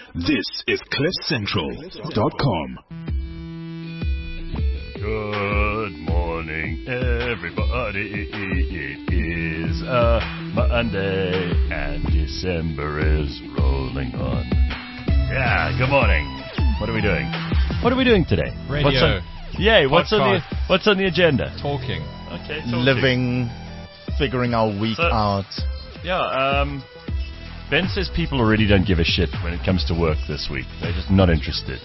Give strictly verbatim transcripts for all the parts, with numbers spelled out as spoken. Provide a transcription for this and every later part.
This is cliff central dot com. Good morning, everybody. It is a Monday, and December is rolling on. Yeah, good morning. What are we doing? What are we doing today? Radio. What's on, yay, what's on, the, what's on the agenda? Talking. Okay, talking. Living, figuring our week So- out. Yeah, um... Ben says people already don't give a shit when it comes to work this week. They're just not interested.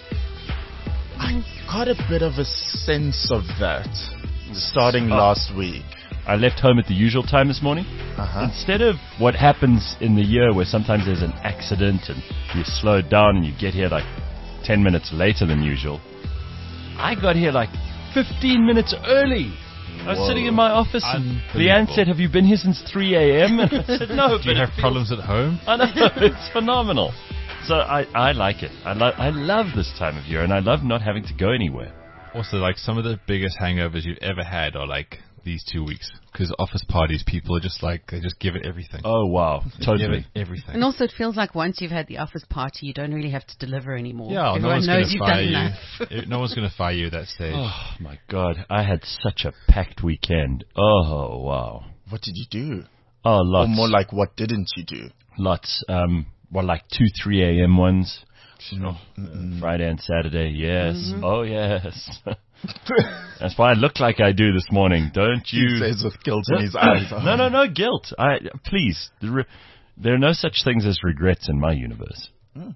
I got a bit of a sense of that starting Oh. last week. I left home at the usual time this morning. Uh-huh. Instead of what happens in the year where sometimes there's an accident and you slow down and you get here like ten minutes later than usual, I got here like fifteen minutes early. I was Whoa. sitting in my office and Leanne said, "Have you been here since three a.m.?" And I said, "No." Do you have problems at home? I know, it's phenomenal. So I, I like it. I, lo- I love this time of year, and I love not having to go anywhere. Also, like, some of the biggest hangovers you've ever had are like these two weeks. Because office parties, people are just like, they just give it everything. Oh, wow. They give Totally. it everything. And also, it feels like once you've had the office party, you don't really have to deliver anymore. yeah, no Everyone one's going knows to you've fire done you. enough. It- no one's going to fire you at that stage. Oh, my God. I had such a packed weekend. Oh, wow. What did you do? Oh, lots. Or more like, what didn't you do? Lots. Um, well, like two three a.m. ones. Oh, Friday and Saturday, yes. Oh, yes. That's why I look like I do this morning. Don't he you? says with guilt in his eyes. No, no, no guilt. I please. The re- there are no such things as regrets in my universe.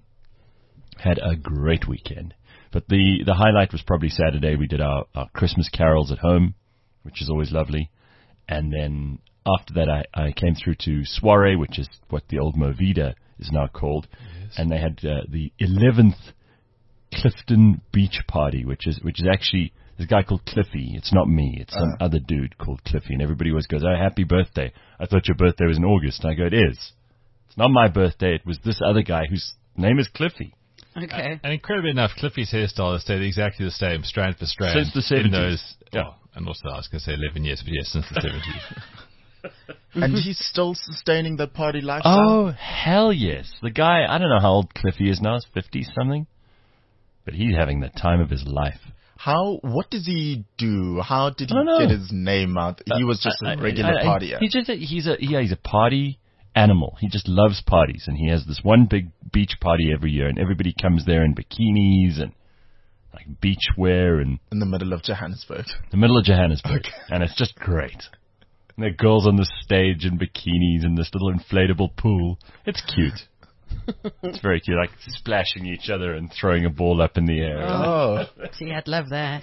Had a great weekend, but the the highlight was probably Saturday. We did our, our Christmas carols at home, which is always lovely, and then after that, I, I came through to Soiree, which is what the old Movida is now called, and they had uh, the eleventh Clifton Beach Party, which is which is actually this guy called Cliffy. It's not me. It's some Uh. other dude called Cliffy, and everybody always goes, "Oh, happy birthday!" I thought your birthday was in August. And I go, "It is. It's not my birthday. It was this other guy whose name is Cliffy." Okay. And incredibly enough, Cliffy's hairstyle has stayed exactly the same, strand for strand. Since the in seventies. those- Yeah. oh, and also, I was going to say eleven years, but yes, since the seventies. And he's still sustaining that party lifestyle? Oh, hell yes. The guy, I don't know how old Cliffy is now. He's fifty-something. But he's having the time of his life. How, what does he do? How did I don't he know. get his name out? He was just I- a I- regular I- I- partier. He's just a, he's a yeah he's a party animal. He just loves parties, and he has this one big beach party every year, and everybody comes there in bikinis and like beach wear and In the middle of Johannesburg. the middle of Johannesburg, and it's just great. And there are girls on the stage in bikinis in this little inflatable pool. It's cute. It's very cute, like splashing each other and throwing a ball up in the air. Oh. Gee, I'd love that.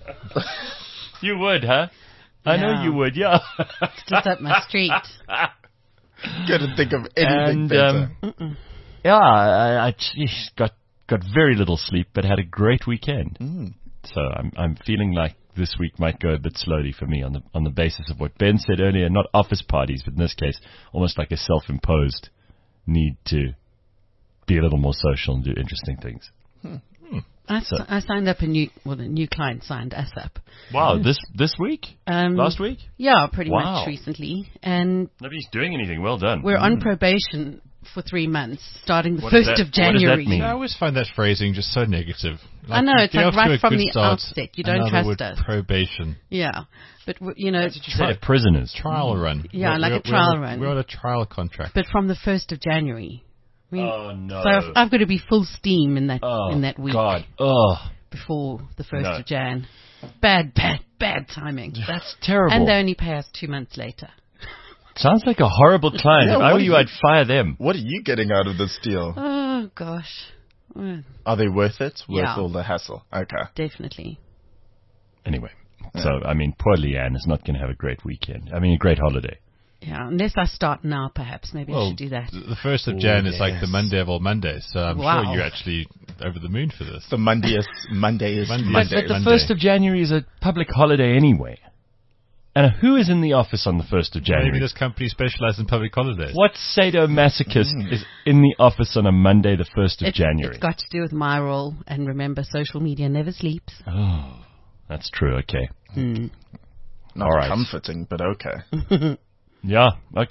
You would, huh? I know Yeah. you would, yeah. It's just up my street. Couldn't think of anything And, better. um, yeah, I, I geez, got got very little sleep, but had a great weekend. Mm. So I'm I'm feeling like this week might go a bit slowly for me on the on the basis of what Ben said earlier. Not office parties, but in this case, almost like a self-imposed need to be a little more social and do interesting things. I, So- s- I signed up a new, well, a new client signed us up. Wow, this this week, Um, last week, Yeah, pretty Wow. much recently. And nobody's doing anything. Well done. we're on probation for three months, starting the What does first that- of what does that January. mean? I always find that phrasing just so negative. I know, you it's get like off to right a from good the start, outset, you don't another trust word, us. Probation. Yeah. But, w- you know, You say they're prisoners. Trial run. Yeah, We're- like a we're- trial we're on run. We're on a trial contract. but from the first of January. I mean, Oh no! so I've, I've got to be full steam in that oh in that week God! Oh, before the first No. of Jan. Bad, bad, bad timing. that's terrible. And they only pay us two months later. Sounds like a horrible client. Yeah, if I what were do you, you- I'd fire them. What are you getting out of this deal? Oh gosh, Well, Are they worth it? Worth Yeah. all the hassle? Okay. definitely. Anyway, so I mean, poor Leanne is not going to have a great weekend. I mean, a great holiday. Yeah, unless I start now, perhaps maybe I Well, should do that. the first of Jan is like the yes. Monday of all Mondays, so I'm Wow. sure you're actually over the moon for this. The Monday is Monday is Monday. Monday. But the Monday. first of January is a public holiday anyway. And who is in the office on the first of Maybe January? this company specializes in public holidays. What sadomasochist is in the office on a Monday, the first of It, January? It's got to do with my role, and remember, social media never sleeps. Oh, that's true. Okay. Mm. Not All right. comforting, but okay. Yeah. Okay.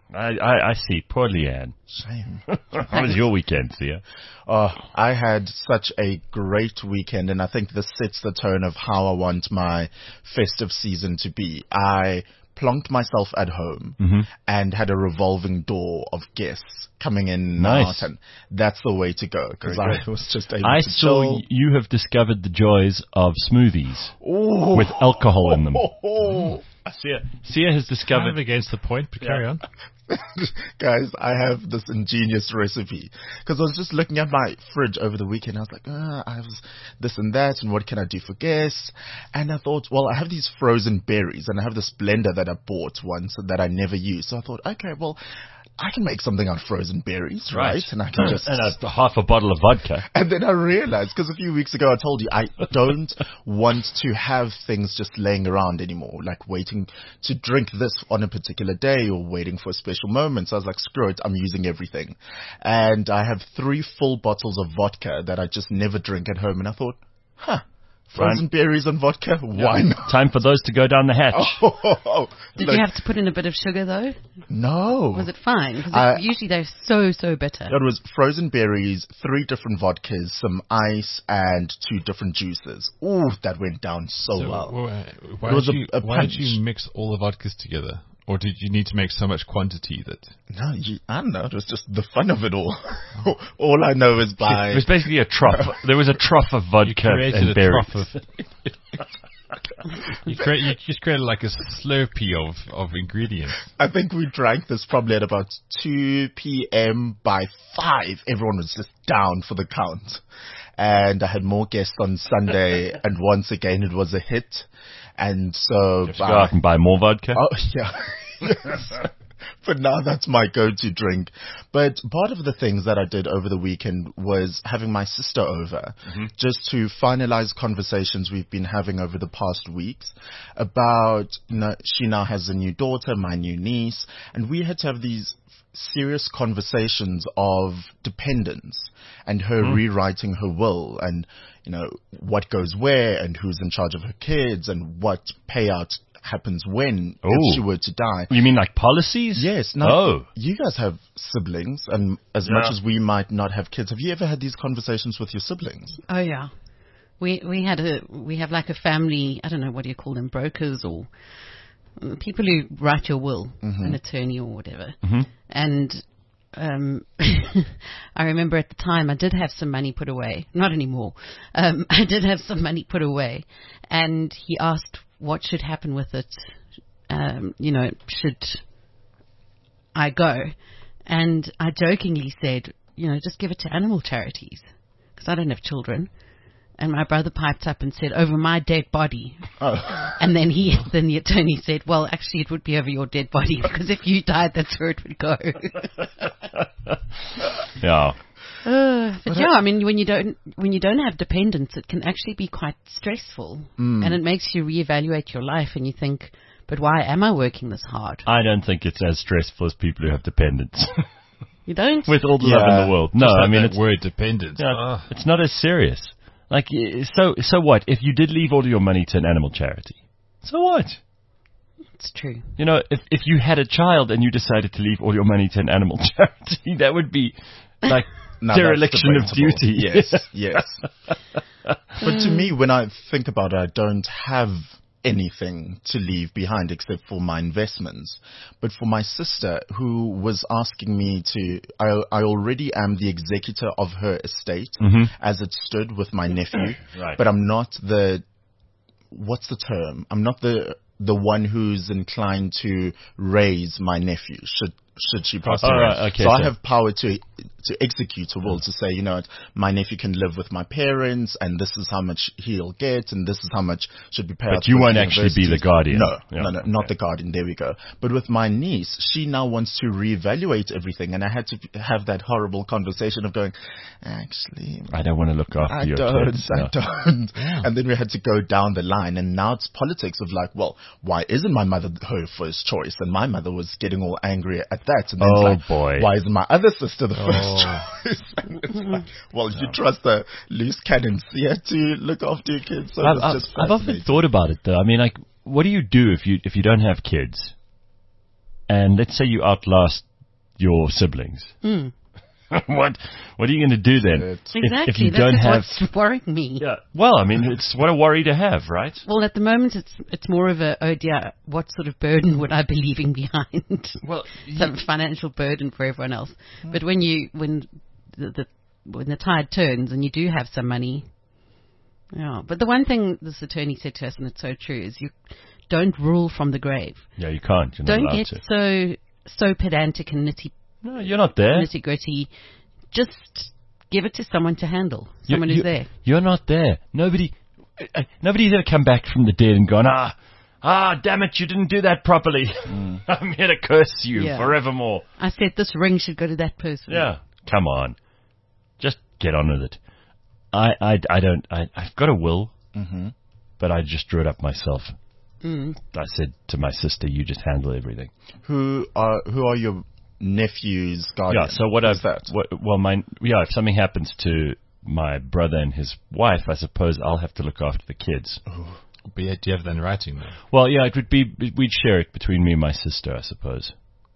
I, I, I see. Poor Leanne. Shame. How was your weekend, Sia? Oh, I had such a great weekend, and I think this sets the tone of how I want my festive season to be. I plonked myself at home Mm-hmm. and had a revolving door of guests coming in and Nice. out, and that's the way to go, because Very I good. was just able I to saw chill. y- you have discovered the joys of smoothies Ooh. with alcohol in them. Oh, Sia, Sia has Kind of discovered. against the point, but carry on. guys, I have this ingenious recipe because I was just looking at my fridge over the weekend. I was like, uh, I was this and that, and what can I do for guests? And I thought, well, I have these frozen berries, and I have this blender that I bought once that I never used. So I thought, okay, well, I can make something out of frozen berries, right? And I can just and a, half a bottle of vodka. And then I realized, because a few weeks ago I told you, I don't want to have things just laying around anymore, like waiting to drink this on a particular day or waiting for a special moment. So I was like, screw it, I'm using everything. And I have three full bottles of vodka that I just never drink at home. And I thought, huh, frozen berries and vodka, why not? Time for those to go down the hatch. Oh, Did look, you have to put in a bit of sugar though? no. Was it fine? Because I- usually they're so so bitter. It was frozen berries, three different vodkas, some ice, and two different juices. Ooh, that went down so, So, well. wh- why, It was did a- you, a why did punch. you mix all the vodkas together? Or did you need to make so much quantity that... No, you, I don't know. It was just the fun of it all. All I know is by... It was basically a trough. There was a trough of vodka created and a berries. trough of... you, create, you just created like a slurpee of, of ingredients. I think we drank this probably at about two p.m. By five, everyone was just down for the count. And I had more guests on Sunday, and once again it was a hit. And so... Just go out and buy more vodka. Oh, yeah. Yes. But now that's my go-to drink. But part of the things that I did over the weekend was having my sister over, just to finalize conversations we've been having over the past weeks about, you know, she now has a new daughter, my new niece, and we had to have these serious conversations of dependence and her rewriting her will and, you know, what goes where and who's in charge of her kids and what payout happens when Ooh. if she were to die. You mean like policies? Yes. Now, Oh. you guys have siblings, and as Yeah. much as we might not have kids, have you ever had these conversations with your siblings? Oh yeah, we we had a we have like a family. I don't know, what do you call them, brokers or uh, people who write your will, an attorney or whatever. Mm-hmm. And um, I remember at the time I did have some money put away. Not anymore. Um, I did have some money put away, and he asked what should happen with it. Um, you know, should I go? And I jokingly said, you know, just give it to animal charities because I don't have children. And my brother piped up and said, over my dead body. Oh. And then he, then the attorney said, well, actually, it would be over your dead body because if you died, that's where it would go. Yeah. Uh, but yeah, I mean, when you don't when you don't have dependents, it can actually be quite stressful, and it makes you reevaluate your life, and you think, but why am I working this hard? I don't think it's as stressful as people who have dependents. You don't. With all the love Yeah. in the world. No, Just I like mean, that it's, word dependent. yeah, Ah. it's not as serious. Like, y- so, so what? If you did leave all your money to an animal charity, so what? It's true. You know, if if you had a child and you decided to leave all your money to an animal charity, that would be like Now that's dereliction of debatable. duty. Yes, yes. But to me, when I think about it, I don't have anything to leave behind except for my investments. But for my sister, who was asking me to, I, I already am the executor of her estate as it stood with my nephew. Right. But I'm not the, what's the term? I'm not the the one who's inclined to raise my nephew. Should should she pass Oh, away? right, okay, so I so- have power to to execute a will to say, you know what, my nephew can live with my parents, and this is how much he'll get, and this is how much should be paid. But you won't actually be the guardian. No, Yeah, no, no, not okay. the guardian. There we go. But with my niece, she now wants to reevaluate everything, and I had to have that horrible conversation of going, actually, I don't want to look after I your don't, kids. I no. don't. And then we had to go down the line, and now it's politics of like, well, why isn't my mother her first choice? And my mother was getting all angry at that. And then Oh, it's like, boy. why isn't my other sister the Oh. first choice? And it's like, well, you trust the loose cannons here to look after your kids. So I've, it's I've, just I've often fascinating. thought about it though. I mean, like, what do you do if you if you don't have kids? and let's say you outlast your siblings. Mm. what what are you going to do then? It's- If- Exactly. If, you This don't is have, what's worrying me. yeah. Well, I mean, it's what a worry to have, right? Well, at the moment, it's it's more of a, oh dear, what sort of burden would I be leaving behind? Well, Some financial burden for everyone else. But when you when the, the when the tide turns and you do have some money, yeah. But the one thing this attorney said to us, and it's so true, is you don't rule from the grave. yeah, you can't. You're not Don't allowed get to. so so pedantic and nitty No, you're not there. nitty gritty. Just give it to someone to handle. You- Someone you- who's there. You're not there. Nobody, uh, nobody's ever come back from the dead and gone, ah, ah, damn it, you didn't do that properly. I'm here to curse you Yeah. forevermore. I said this ring should go to that person. Yeah, come on, just get on with it. I, I, I don't. I, I've got a will, Mhm. but I just drew it up myself. Mm. I said to my sister, "You just handle everything." Who are who are your nephews' guardians? Yeah. So what Who's I've that? what, well, my yeah. If something happens to my brother and his wife, I suppose I'll have to look after the kids. But yeah, do you have that in writing though? Well, yeah, it would be we'd share it between me and my sister, I suppose.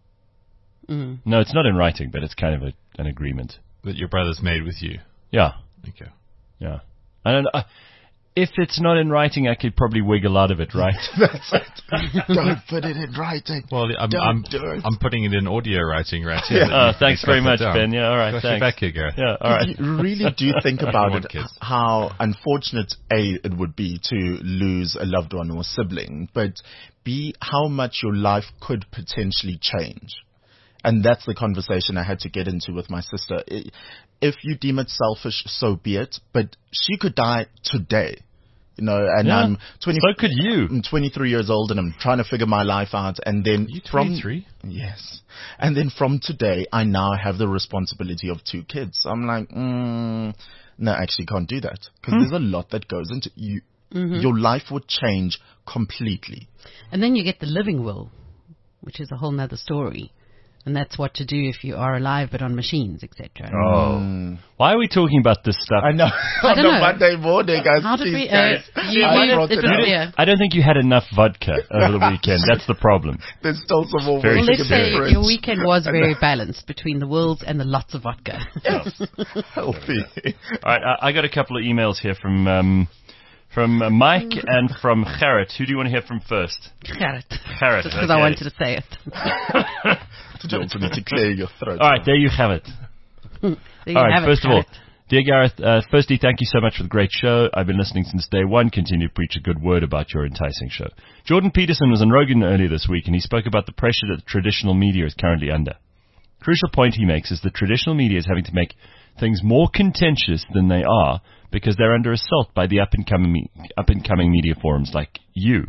Mm. No, it's not in writing, but it's kind of a, an agreement. That your brother's made with you? Yeah, Okay. yeah. I don't. Uh, if it's not in writing, I could probably wiggle out of it, right? That's it. Don't put it in writing. Well, I'm Don't I'm, do it. I'm putting it in audio writing right here. Oh, thanks very Got that much, down. Ben. Yeah, all right, Got your thanks. back here, Gareth. Yeah, all right. You really do think about want it, kids. how unfortunate A, it would be to lose a loved one or sibling, but B, how much your life could potentially change. And that's the conversation I had to get into with my sister. I- If you deem it selfish, so be it, but she could die today. You know, and Yeah. I'm twenty. So could you. I'm twenty-three years old, and I'm trying to figure my life out. And then You from twenty-three? yes, and then from today, I now have the responsibility of two kids. I'm like, mm, no, I actually can't do that because Hmm. there's a lot that goes into you. Your life would change completely. And then you get the living will, which is a whole nother story. And that's what to do if you are alive but on machines, et cetera. Oh, why are we talking about this stuff? I know. on don't the know. Monday morning, guys. How did please, we? Uh, guys, you, I you, brought it it was up. there. I don't think you had enough vodka over the weekend. That's the problem. There's still some more Very Well, work let's in the say fridge. your weekend was very balanced between the worlds and the lots of vodka. Healthy. All right, I, I got a couple of emails here from um, from uh, Mike and from Gerrit. Who do you want to hear from first? Gerrit. Gerrit. Just because okay. I wanted to say it. Did you also need to clear your throat? All right, there you have it. There you All right, have it, first of all, Gerrit. dear Gareth, uh, firstly, thank you so much for the great show. I've been listening since day one. Continue to preach a good word about your enticing show. Jordan Peterson was on Rogan earlier this week, and he spoke about the pressure that the traditional media is currently under. Crucial point he makes is that traditional media is having to make things more contentious than they are because they're under assault by the up-and-coming, me- up-and-coming media forums like you.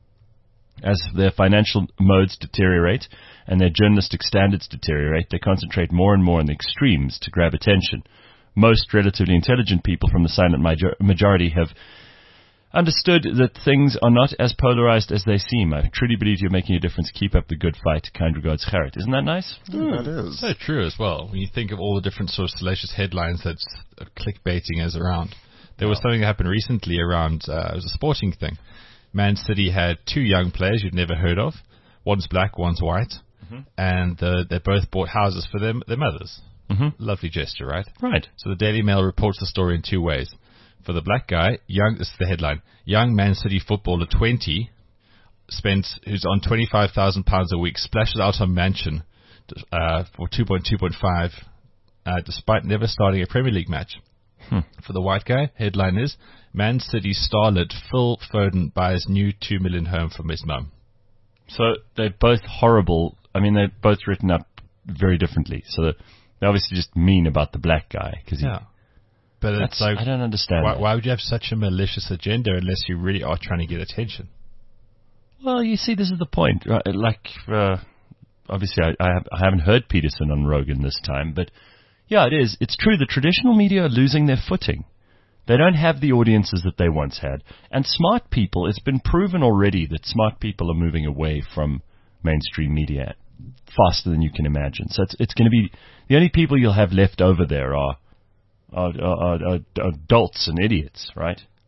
As their financial modes deteriorate and their journalistic standards deteriorate, they concentrate more and more on the extremes to grab attention. Most relatively intelligent people from the silent major- majority have understood that things are not as polarized as they seem. I truly believe you're making a difference. Keep up the good fight. Kind regards, Gerrit. Isn't that nice? That is. So true as well. When you think of all the different sort of salacious headlines that's uh, clickbaiting as around. There was something that happened recently around, uh, it was a sporting thing. Man City had two young players you'd never heard of. One's black, one's white. Mm-hmm. And uh, they both bought houses for them, their mothers. Mm-hmm. Lovely gesture, right? Right. So the Daily Mail reports the story in two ways. For the black guy, young, this is the headline, young Man City footballer twenty, spent, who's on twenty-five thousand pounds a week, splashes out on mansion uh, for two point two point five, uh, despite never starting a Premier League match. Hmm. For the white guy, headline is, Man City starlet Phil Foden buys new two million home from his mum. So they're both horrible. I mean, they're both written up very differently. So they obviously just mean about the black guy. Cause he, Yeah. But that's, it's like, I don't understand. why, that. why would you have such a malicious agenda unless you really are trying to get attention? Well, you see, this is the point. Right? Like, uh, obviously, I, I, have, I haven't heard Peterson on Rogan this time, but yeah, it is. It's true. The traditional media are losing their footing. They don't have the audiences that they once had. And smart people, it's been proven already that smart people are moving away from mainstream media faster than you can imagine. So it's, it's going to be, the only people you'll have left over there are, are, are, are, are adults and idiots, right?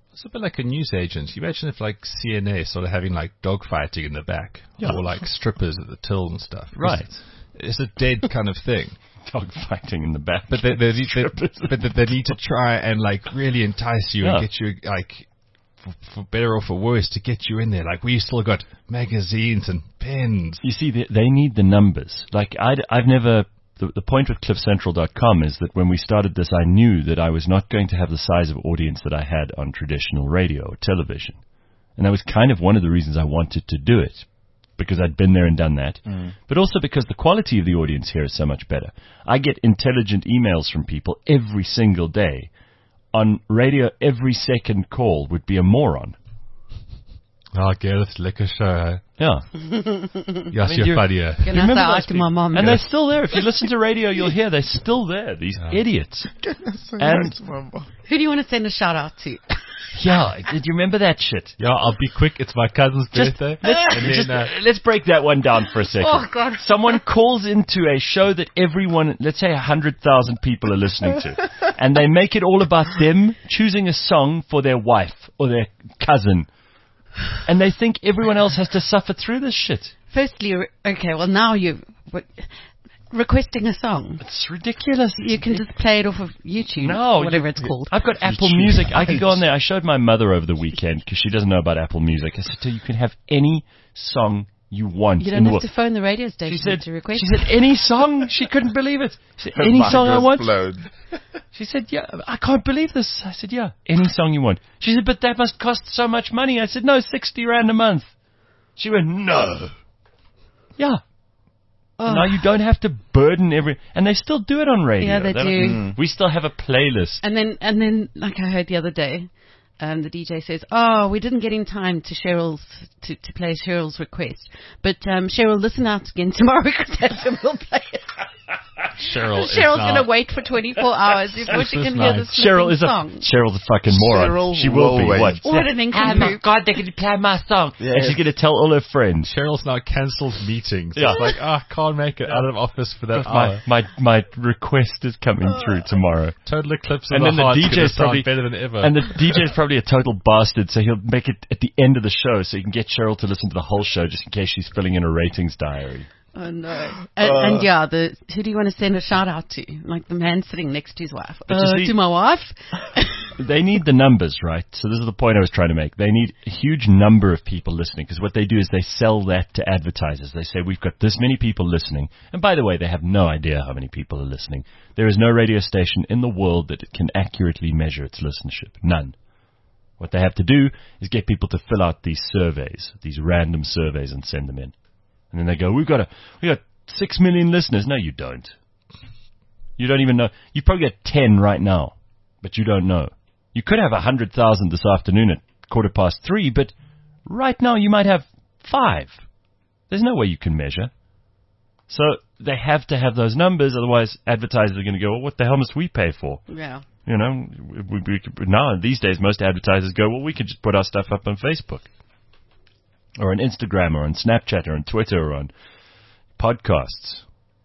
It's a bit like a news agent. You imagine if like C N A started having like dogfighting in the back, Yeah. or like strippers at the till and stuff. Right. It's, it's a dead kind of thing. Dog fighting in the back. But they, they, they, but they need to try and like really entice you Yeah. and get you like, for, for better or for worse, to get you in there. Like we still got magazines and pens. You see, they, they need the numbers. Like, I'd, I've never... The, the point with cliff central dot com is that when we started this, I knew that I was not going to have the size of audience that I had on traditional radio or television. And that was kind of one of the reasons I wanted to do it, because I'd been there and done that, mm. but also because the quality of the audience here is so much better. I get intelligent emails from people every single day. On radio, every second call would be a moron. Oh, Gareth, lekker show. Yeah. Yes, you're funny. Can I say hi to my mom? And they're still there. If you listen to radio, you'll hear they're still there, these Yeah. idiots. And And Who do you want to send a shout out to? yeah, did you remember that shit? Yeah, I'll be quick. It's my cousin's Just, birthday. let's, And then, just, uh, let's break that one down for a second. Oh, God. Someone calls into a show that everyone, let's say one hundred thousand people are listening to, and they make it all about them choosing a song for their wife or their cousin. And they think everyone else has to suffer through this shit. Firstly, re- okay, well now you're re- requesting a song. It's ridiculous. You can just play it off of YouTube, No, whatever you- it's called. I've got Apple Music. I can go on there. I showed my mother over the weekend because she doesn't know about Apple Music. I said to her, you can have any song you want. You in don't the have world. to phone the radio station She said, to request. she said, any song? She couldn't believe it. She said, her any mind song I was want? blown. She said, yeah, I can't believe this. I said, yeah, any song you want. She said, but that must cost so much money. I said, no, sixty rand a month. She went, no. Yeah. Oh. Now you don't have to burden every, and they still do it on radio. Yeah, they They're do. like, "Mm, we still have a playlist. And then, and then, like I heard the other day, um, the D J says, "Oh, we didn't get in time to Cheryl's to, to play Cheryl's request, but um, Cheryl, listen out again tomorrow because that's when we'll play it." Cheryl is Cheryl's now- going to wait for twenty-four hours before she This can is hear nice. this Cheryl is a song. Cheryl's a fucking moron. Cheryl she will be. will What? wait. What an Oh income. my God, they're going to play my song, Yeah. and she's going to tell all her friends. Cheryl's now cancelled meetings. Yeah. It's like, oh, I can't make it out of office for that My, hour. my my request is coming through tomorrow. Total eclipse of And the then the heart. D J's It's gonna probably sound better than ever. And the D J's probably a total bastard, so he'll make it at the end of the show, so you can get Cheryl to listen to the whole show, just in case she's filling in a ratings diary. Oh no! And, and yeah, the who do you want to send a shout out to? Like the man sitting next to his wife. But you Uh, see- to my wife. They need the numbers, right? So this is the point I was trying to make. They need a huge number of people listening, because what they do is they sell that to advertisers. They say, we've got this many people listening. And by the way, they have no idea how many people are listening. There is no radio station in the world that can accurately measure its listenership. None. What they have to do is get people to fill out these surveys, these random surveys, and send them in. And then they go, we've got a, we got six million listeners. No, you don't. You don't even know. You probably got ten right now, but you don't know. You could have a hundred thousand this afternoon at quarter past three, but right now you might have five. There's no way you can measure. So they have to have those numbers, otherwise advertisers are going to go, well, what the hell must we pay for? Yeah. You know, we, we, now these days most advertisers go, well, we could just put our stuff up on Facebook, or on Instagram, or on Snapchat, or on Twitter, or on podcasts.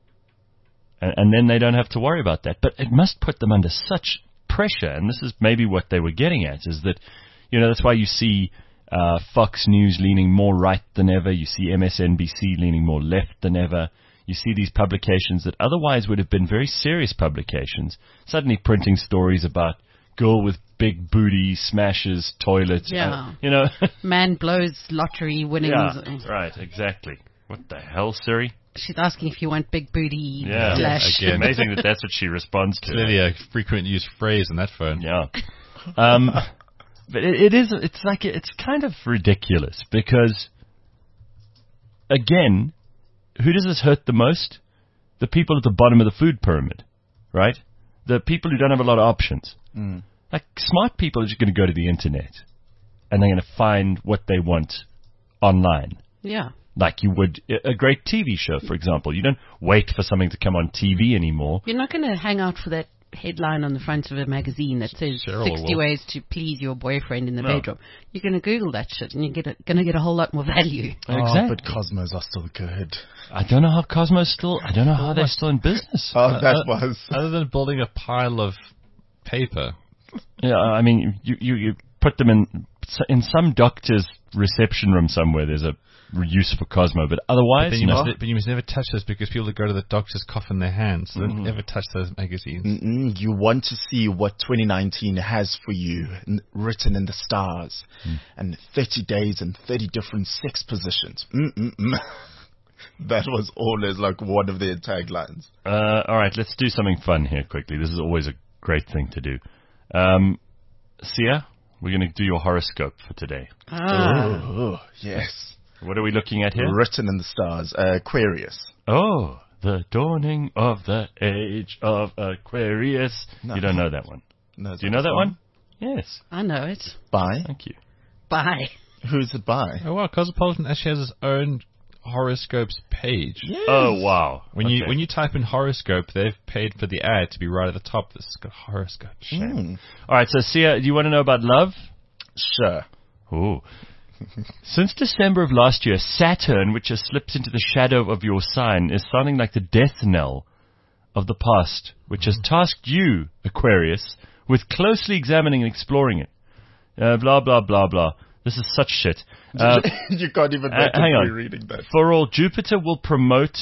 And, and then they don't have to worry about that. But it must put them under such pressure, and this is maybe what they were getting at, is that, you know, that's why you see uh, Fox News leaning more right than ever. You see M S N B C leaning more left than ever. You see these publications that otherwise would have been very serious publications suddenly printing stories about girl with big booty smashes toilet. Yeah. Uh, you know. Man blows lottery winnings. Yeah, right, exactly. What the hell, Siri? She's asking if you want big booty Yeah, slash. again. Amazing that that's what she responds to. Clearly a frequent used phrase in that phone. Yeah. Um, but it, it is, it's like, it's kind of ridiculous because, again, who does this hurt the most? The people at the bottom of the food pyramid, right? The people who don't have a lot of options. Mm. Like, smart people are just going to go to the internet and they're going to find what they want online. Yeah. Like you would a great T V show, for example. You don't wait for something to come on T V anymore. You're not going to hang out for that headline on the front of a magazine that says Cheryl sixty will. ways to please your boyfriend in the No. bedroom. You're going to Google that shit and you're going to get a whole lot more value. Oh, Exactly. but Cosmos are still good. I don't know how Cosmo's still. I don't know how they're still in business. Oh, that Uh, was. Other than building a pile of paper. Yeah, I mean, you, you, you put them in in some doctor's reception room somewhere. There's a use for Cosmo, but otherwise, Then you, no. must, but you must never touch those because people that go to the doctors cough in their hands. So Mm-hmm. don't ever touch those magazines. Mm-mm, you want to see what twenty nineteen has for you, n- written in the stars, Hmm. and thirty days and thirty different sex positions. Mm-mm-mm. That was always like one of their taglines. Uh, all right, let's do something fun here quickly. This is always a great thing to do. Um, Sia, we're going to do your horoscope for today. Ah. Oh, yes. What are we looking at here? Written in the stars. Uh, Aquarius. Oh, the dawning of the age of Aquarius. No. You don't know that one. No, is Do you know that one? Yes. I know it. By? Thank you. Bye. Who's it by? Oh wow, Cosmopolitan actually has its own horoscopes page. Yes. Oh, wow. When you Okay. when you type in horoscope, they've paid for the ad to be right at the top. This has got horoscope. Mm, All right, so Sia, do you want to know about love? sure. Ooh. Since December of last year, Saturn, which has slipped into the shadow of your sign, is sounding like the death knell of the past, which has tasked you, Aquarius, with closely examining and exploring it. Uh, blah, blah, blah, blah. This is such shit. Uh, You can't even uh, make hang it on. reading that. For all, Jupiter will promote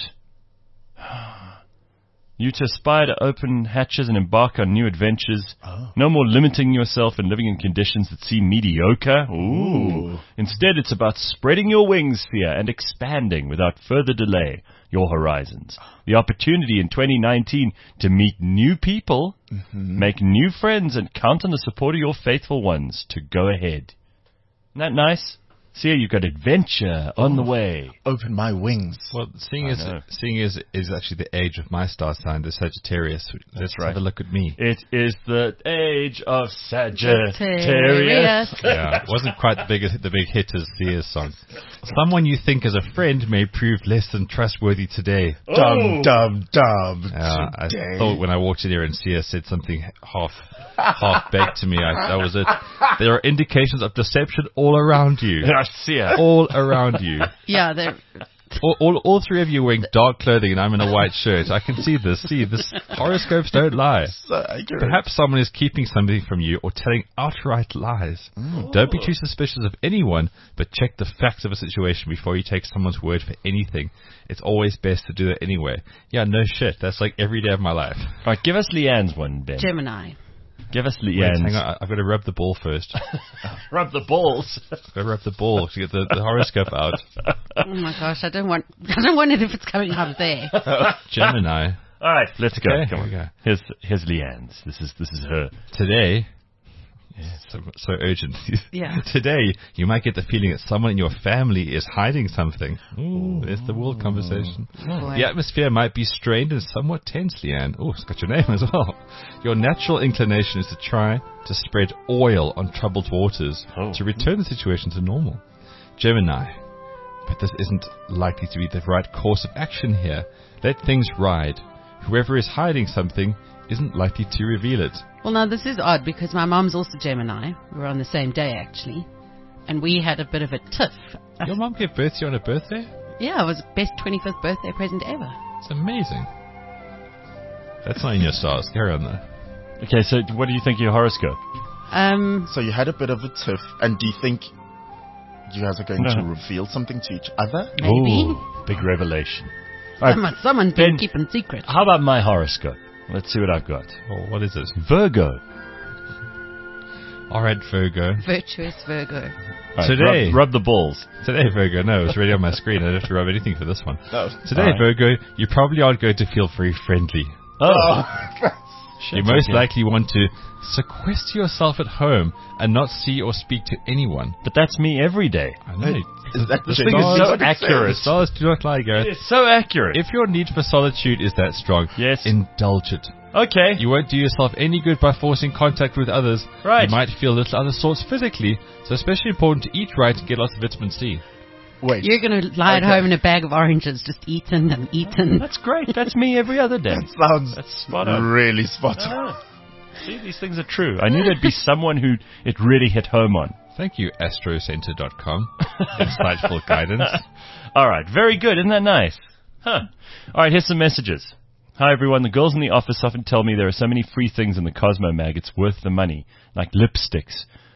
you to aspire to open hatches and embark on new adventures. No more limiting yourself and living in conditions that seem mediocre. Ooh. Instead, it's about spreading your wings, Sia, and expanding without further delay your horizons. The opportunity in twenty nineteen to meet new people, make new friends, and count on the support of your faithful ones to go ahead. Isn't that nice? Sia, you've got adventure on the way. Open my wings. Well, seeing I as know. seeing as is actually the age of my star sign, the Sagittarius. Let's right. have a look at me. It is the age of Sagittarius. Sagittarius. Yeah, it wasn't quite the big the big hit as Sia's song. Someone you think as a friend may prove less than trustworthy today. Dum, dum, dum. Uh, I Today. thought when I walked in here and Sia said something half half baked to me, I, that was it. There are indications of deception all around you, Sia. all around you. Yeah, they're All, all, all three of you are wearing dark clothing and I'm in a white shirt. I can see this. See, this horoscopes don't lie. So accurate. Perhaps someone is keeping something from you or telling outright lies. Don't be too suspicious of anyone, but check the facts of a situation before you take someone's word for anything. It's always best to do it anyway. Yeah, no shit. That's like every day of my life. All right, give us Leanne's one, Ben. Gemini. Give us Wait, Leanne's. hang on. I've got to rub the ball first. Rub the balls. I've got to rub the ball to get the, the horoscope out. Oh my gosh, I don't want. I don't want it if it's coming out of there. Gemini. All right, let's go. Okay, Come on. here we go. Here's here's Leanne's. This is this is her. Today, so, so urgent. Yeah. Today, you might get the feeling that someone in your family is hiding something. Ooh, there's the world conversation. Boy. The atmosphere might be strained and somewhat tense, Leanne. Oh, it's got your name as well. Your natural inclination is to try to spread oil on troubled waters Oh. to return the situation to normal. Gemini. But this isn't likely to be the right course of action here. Let things ride. Whoever is hiding something isn't likely to reveal it. Well, now this is odd because my mom's also Gemini. We're on the same day actually, and we had a bit of a tiff. Your mom gave birth to you on her birthday? Yeah, it was best twenty-fifth birthday present ever. It's amazing. That's not in your stars. Carry on though. Okay, so what do you think of your horoscope? Um, So you had a bit of a tiff, and do you think you guys are going No. to reveal something to each other? maybe Ooh, big revelation. All right, someone, someone's Ben- been keeping secret. how about my horoscope? Let's see what I've got. Oh, what is it? Virgo. All right, Virgo. Virtuous Virgo. All right, Today- rub, rub the balls. Today, Virgo. No, it's already on my screen. I don't have to rub anything for this one. No. Today, All right. Virgo, you probably aren't going to feel very friendly. Oh, You most okay. likely want to sequester yourself at home and not see or speak to anyone. but that's me every day. I know. Is that This the thing is stars so what it accurate. says? Stars do not lie, It Gareth. is so accurate. If your need for solitude is that strong, Yes. indulge it. okay. You won't do yourself any good by forcing contact with others. Right. You might feel a little other sorts physically, so especially important to eat right and get lots of vitamin C. Wait. You're going to lie at Okay. home in a bag of oranges, just eating and eating. That's great. That's me every other day. Sounds That's spot on. really spot on. Ah. See, these things are true. I knew there'd be someone who it really hit home on. Thank you, astrocenter dot com. Insightful guidance. All right, very good. Isn't that nice? Huh. All right, here's some messages. Hi, everyone. The girls in the office often tell me there are so many free things in the Cosmo mag, it's worth the money, like lipsticks.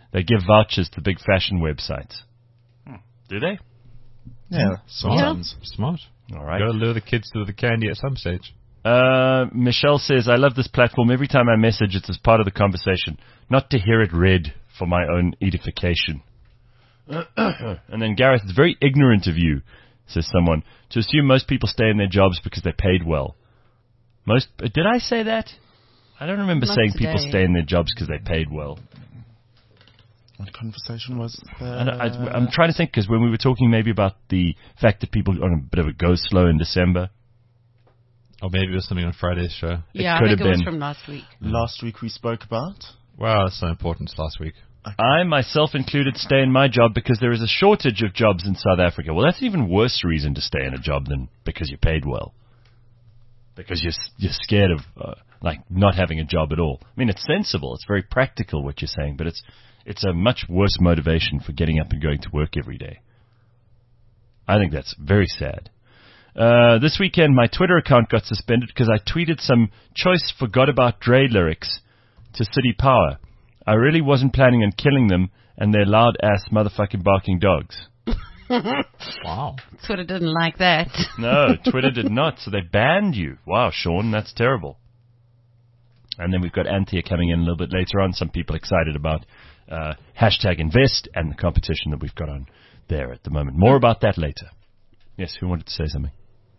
They give vouchers to big fashion websites. Hmm. Do they? Yeah, sometimes. Smart. All right. Got to lure the kids to the candy at some stage. Uh, Michelle says, I love this platform. Every time I message, it's as part of the conversation, not to hear it read for my own edification. And then Gareth, it's very ignorant of you, says someone, to assume most people stay in their jobs because they're paid well. Most, did I say that? I don't remember Not saying today. people stay in their jobs because they paid well. What conversation was I don't, that? I, I'm trying to think, because when we were talking maybe about the fact that people are on a bit of a go slow in December. Or maybe it was something on Friday's show. Yeah, I could think have it was been. from last week. Last week we spoke about. Wow, that's so important last week. I, myself included, stay in my job because there is a shortage of jobs in South Africa. Well, that's an even worse reason to stay in a job than because you're paid well. Because you're you're scared of uh, like not having a job at all. I mean, it's sensible. It's very practical what you're saying, but it's it's a much worse motivation for getting up and going to work every day. I think that's very sad. Uh, this weekend, my Twitter account got suspended because I tweeted some choice forgot about Dre lyrics to City Power. I really wasn't planning on killing them and their loud-ass motherfucking barking dogs. Wow. Twitter didn't like that. No, Twitter did not, so they banned you. Wow, Sean, that's terrible. And then we've got Anthea coming in a little bit later on. Some people excited about uh, hashtag invest and the competition that we've got on there at the moment. More about that later. Yes, who wanted to say something?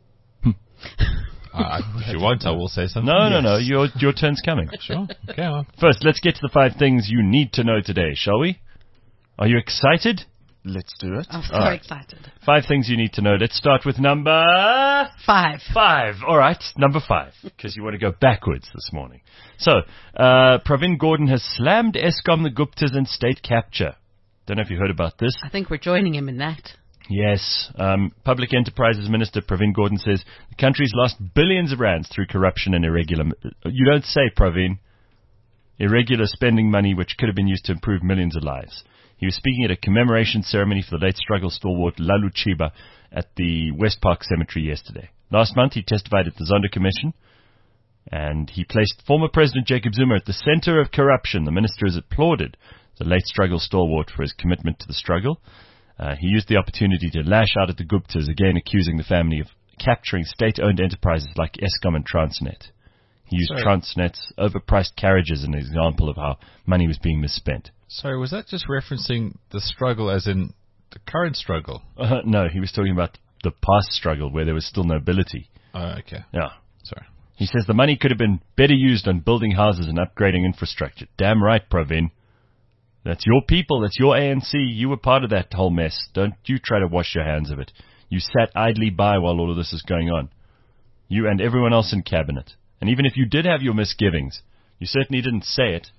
Uh, if you want, I will say something. No, no, no, your, your turn's coming. Sure. Okay, well. First, let's get to the five things you need to know today, shall we? Are you excited? Let's do it. I'm so All right. excited. Five things you need to know. Let's start with number Five. five. All right, number five, because you want to go backwards this morning. So, uh, Pravin Gordhan has slammed Eskom, the Guptas, and state capture. Don't know if you heard about this. I think we're joining him in that. Yes. Um, Public Enterprises Minister Pravin Gordhan says the country's lost billions of rands through corruption and irregular... You don't say, Pravin. Irregular spending money which could have been used to improve millions of lives. He was speaking at a commemoration ceremony for the late struggle stalwart Lalu Chiba at the West Park Cemetery yesterday. Last month he testified at the Zondo Commission and he placed former President Jacob Zuma at the center of corruption. The minister has applauded the late struggle stalwart for his commitment to the struggle. Uh, he used the opportunity to lash out at the Guptas, again accusing the family of capturing state-owned enterprises like Eskom and Transnet. He used Sorry. Transnet's overpriced carriages as an example of how money was being misspent. Sorry, was that just referencing the struggle as in the current struggle? Uh, no, he was talking about the past struggle where there was still nobility. Oh, okay. Yeah. Sorry. He says the money could have been better used on building houses and upgrading infrastructure. Damn right, Pravin. That's your people. That's your A N C. You were part of that whole mess. Don't you try to wash your hands of it. You sat idly by while all of this is going on. You and everyone else in cabinet. And even if you did have your misgivings, you certainly didn't say it.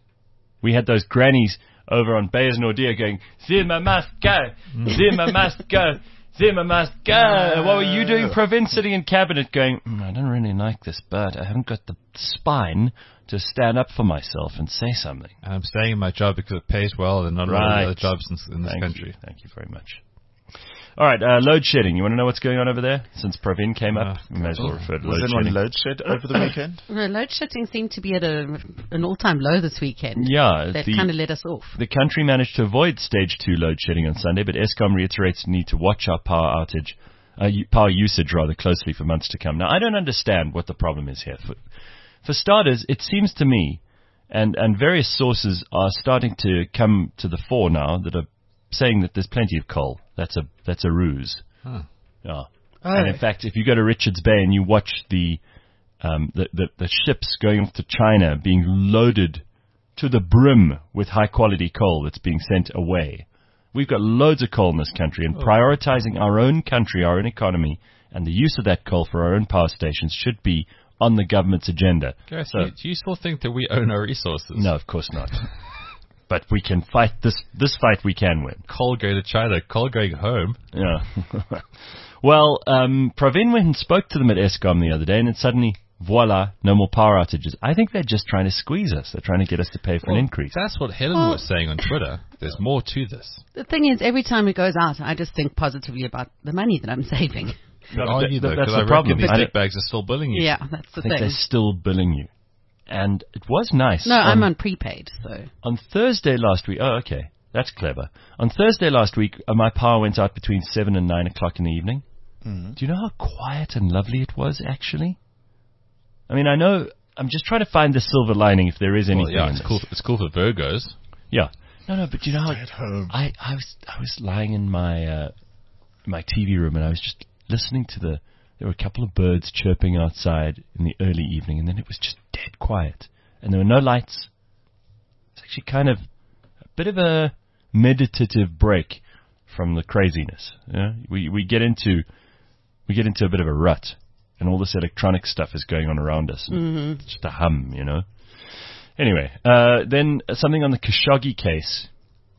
We had those grannies over on Beyers Nordia going, Zuma must go, Zuma must go, Zuma must go. And what were you doing, Pravin, sitting in cabinet going, mm, I don't really like this, but I haven't got the spine to stand up for myself and say something. And I'm staying in my job because it pays well and not a lot Right. of other jobs in, in this Thank country. You. Thank you very much. All right, uh, load shedding. You want to know what's going on over there? Since Pravin came up, we may as well refer to Was load anyone shedding. load shed over the weekend? No, load shedding seemed to be at a, an all-time low this weekend. Yeah, That the- kind of let us off. The country managed to avoid stage two load shedding on Sunday, but Eskom reiterates the need to watch our power outage, uh, u- power usage rather closely for months to come. Now, I don't understand what the problem is here. For, for starters, it seems to me, and, and various sources are starting to come to the fore now that are saying that there's plenty of coal. That's a that's a ruse. Huh. Yeah. And in fact, if you go to Richards Bay and you watch the, um, the, the the ships going off to China being loaded to the brim with high quality coal that's being sent away, we've got loads of coal in this country, and prioritizing our own country, our own economy, and the use of that coal for our own power stations should be on the government's agenda. Gareth, So- do, do you still think that we own our resources? No, of course not. But we can fight this. This fight we can win. Coal going to China, coal going home. Yeah. Well, um, Pravin went and spoke to them at Eskom the other day, and then suddenly, voila, no more power outages. I think they're just trying to squeeze us. They're trying to get us to pay for Well, an increase. That's what Helen Well- was saying on Twitter. There's more to this. The thing is, every time it goes out, I just think positively about the money that I'm saving. No, Are but you that- though? that's Because the I problem. reckon these I dick bags are still billing you. Yeah, that's the I think thing. they're still billing you. and it was nice. No, on, I'm on prepaid, so. On Thursday last week, oh, okay. That's clever. On Thursday last week, uh, my power went out between seven and nine o'clock in the evening. Mm-hmm. Do you know how quiet and lovely it was, actually? I mean, I know, I'm just trying to find the silver lining if there is anything. Well, yeah, in it's this. cool. It's cool for Virgos. Yeah. No, no, but you know, Stay at home. I, I was, I was lying in my, uh, my T V room and I was just listening to the, there were a couple of birds chirping outside in the early evening and then it was just dead quiet and there were no lights. It's actually kind of a bit of a meditative break from the craziness. Yeah? We, we get into, we get into a bit of a rut and all this electronic stuff is going on around us. Mm-hmm. It's just a hum, you know. Anyway, uh, then something on the Khashoggi case.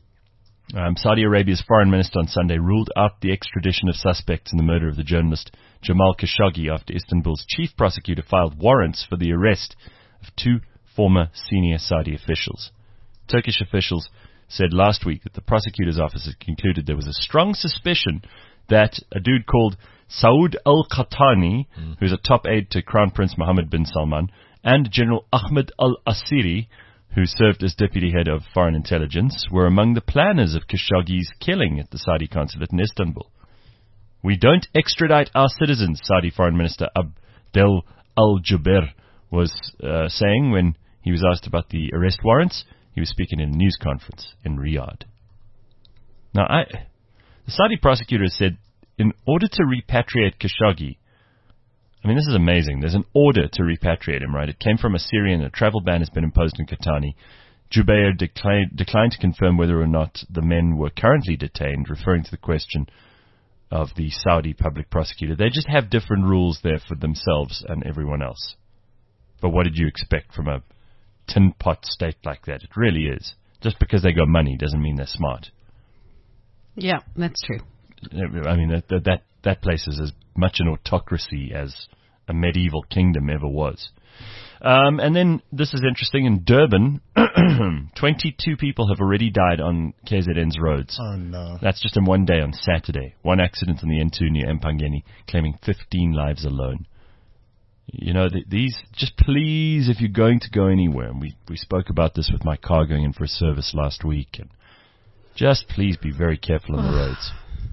Um, Saudi Arabia's foreign minister on Sunday ruled out the extradition of suspects in the murder of the journalist Jamal Khashoggi after Istanbul's chief prosecutor filed warrants for the arrest of two former senior Saudi officials. Turkish officials said last week that the prosecutor's office had concluded there was a strong suspicion that a dude called Saud al-Qahtani, mm. who's a top aide to Crown Prince Mohammed bin Salman, and General Ahmed al-Asiri, who served as deputy head of foreign intelligence, were among the planners of Khashoggi's killing at the Saudi consulate in Istanbul. We don't extradite our citizens, Saudi Foreign Minister Abdel al-Jubeir was uh, saying when he was asked about the arrest warrants. He was speaking in a news conference in Riyadh. Now, I, the Saudi prosecutor said in order to repatriate Khashoggi, I mean, this is amazing. There's an order to repatriate him, right? It came from a Syrian. A travel ban has been imposed in Qahtani. Jubeir declined, declined to confirm whether or not the men were currently detained, referring to the question of the Saudi public prosecutor. They just have different rules there for themselves and everyone else. But what did you expect from a tin pot state like that? It really is. Just because they got money doesn't mean they're smart. Yeah, that's true. I mean, that that that, that place is as much an autocracy as a medieval kingdom ever was. Um, and then, this is interesting, in Durban, twenty-two people have already died on K Z N's roads. Oh, no. That's just in one day on Saturday. One accident on the N two near Empangeni, claiming fifteen lives alone. You know, th- these, just please, if you're going to go anywhere, and we, we spoke about this with my car going in for a service last week, and just please be very careful on the roads.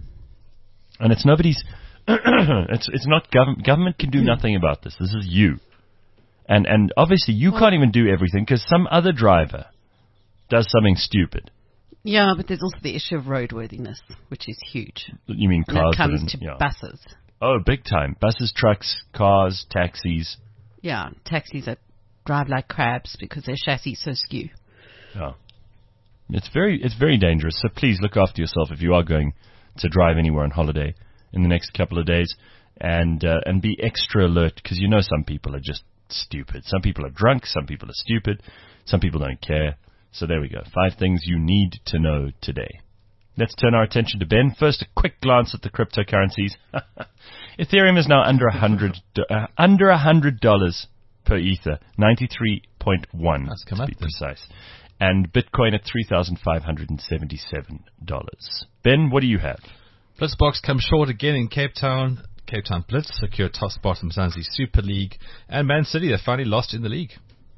And it's nobody's, it's it's not government, government can do nothing about this. This is you. And and obviously you can't even do everything because some other driver does something stupid. Yeah, but there's also the issue of roadworthiness, which is huge. You mean cars? When it comes and, to yeah. buses. Oh, big time. Buses, trucks, cars, taxis. Yeah, taxis that drive like crabs because their chassis so skew. Yeah. It's very it's very dangerous. So please look after yourself if you are going to drive anywhere on holiday in the next couple of days, and uh, and be extra alert because you know some people are just stupid. Some people are drunk. Some people are stupid. Some people don't care. So there we go. Five things you need to know today. Let's turn our attention to Ben. First, a quick glance at the cryptocurrencies. Ethereum is now under a hundred uh, under a hundred dollars per ether, ninety three point one to be precise, and Bitcoin at three thousand five hundred and seventy seven dollars. Ben, what do you have? Blitzbox comes short again in Cape Town. Cape Town Blitz secure top spot in Mzansi Super League, and Man City have finally lost in the league.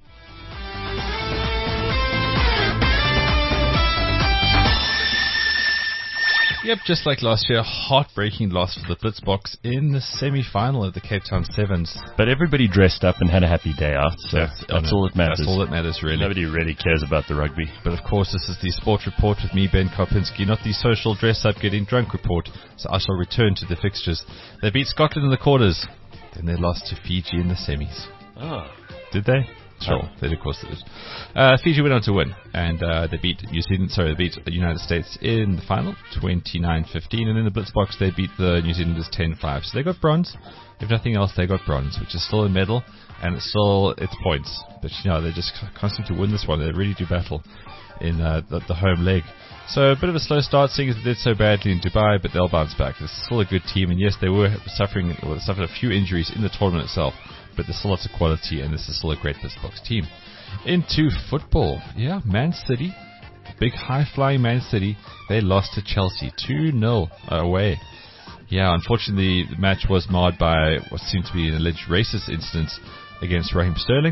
Yep, just like last year, heartbreaking loss for the Blitzbox in the semi-final of the Cape Town Sevens. But everybody dressed up and had a happy day out, so that's, that's all that matters. That's all that matters, really. Nobody really cares about the rugby. But of course, this is the Sport Report with me, Ben Karpinski, not the social dress-up getting drunk report, so I shall return to the fixtures. They beat Scotland in the quarters, then they lost to Fiji in the semis. Oh. Did they? Sure, oh. They did, of course they did. Uh, Fiji went on to win, and uh, they beat New Zealand. Sorry, they beat the United States in the final, twenty-nine fifteen, and in the Blitzbox they beat the New Zealanders ten five. So they got bronze. If nothing else, they got bronze, which is still a medal, and it's still it's points. But you know, they just constantly to win this one. They really do battle in uh, the, the home leg. So a bit of a slow start, seeing as they did so badly in Dubai, but they'll bounce back. This is still a good team, and yes, they were suffering, or they suffered a few injuries in the tournament itself. But there's still lots of quality, and this is still a great Blitzbox team. Into football, yeah, Man City, big high-flying Man City, they lost to Chelsea two nil away. Yeah, unfortunately, the match was marred by what seemed to be an alleged racist incident against Raheem Sterling.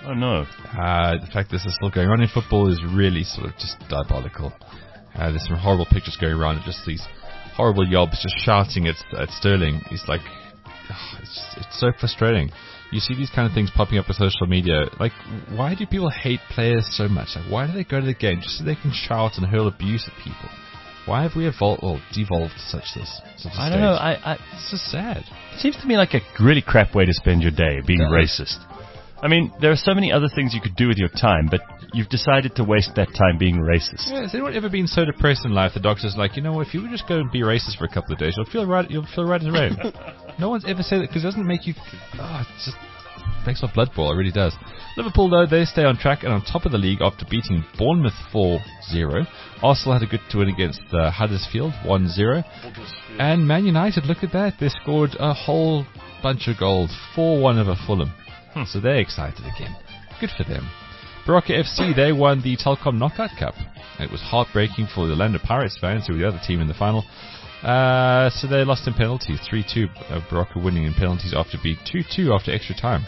Oh, no. Uh, the fact this is still going on in football is really sort of just diabolical. Uh, there's some horrible pictures going around of just these horrible yobs just shouting at, at Sterling. He's like, oh, it's, just, it's so frustrating. You see these kind of things popping up on social media. Like, why do people hate players so much? Like, why do they go to the game just so they can shout and hurl abuse at people? Why have we evolved or devolved to such this? Such a I stage? don't know. I, I, It's just sad. it seems to me like a really crap way to spend your day, being Yeah. racist. I mean, there are so many other things you could do with your time, but you've decided to waste that time being racist. Yeah, has anyone ever been so depressed in life the doctor's like, you know what, if you would just go and be racist for a couple of days, you'll feel right, you'll feel right as rain. No one's ever said it because it doesn't make you, oh, it just makes my blood boil, it really does. Liverpool, though, they stay on track and on top of the league after beating Bournemouth four zero. Arsenal had a good win against uh, Huddersfield one zero. And Man United, look at that, they scored a whole bunch of goals, four one over Fulham. Hmm. So they're excited again. Good for them. Baroka F C, they won the Telkom Knockout Cup. It was heartbreaking for the Orlando Pirates fans, who were the other team in the final. Uh, so they lost in penalties, three two. Uh, Baroka winning in penalties after being two two after extra time.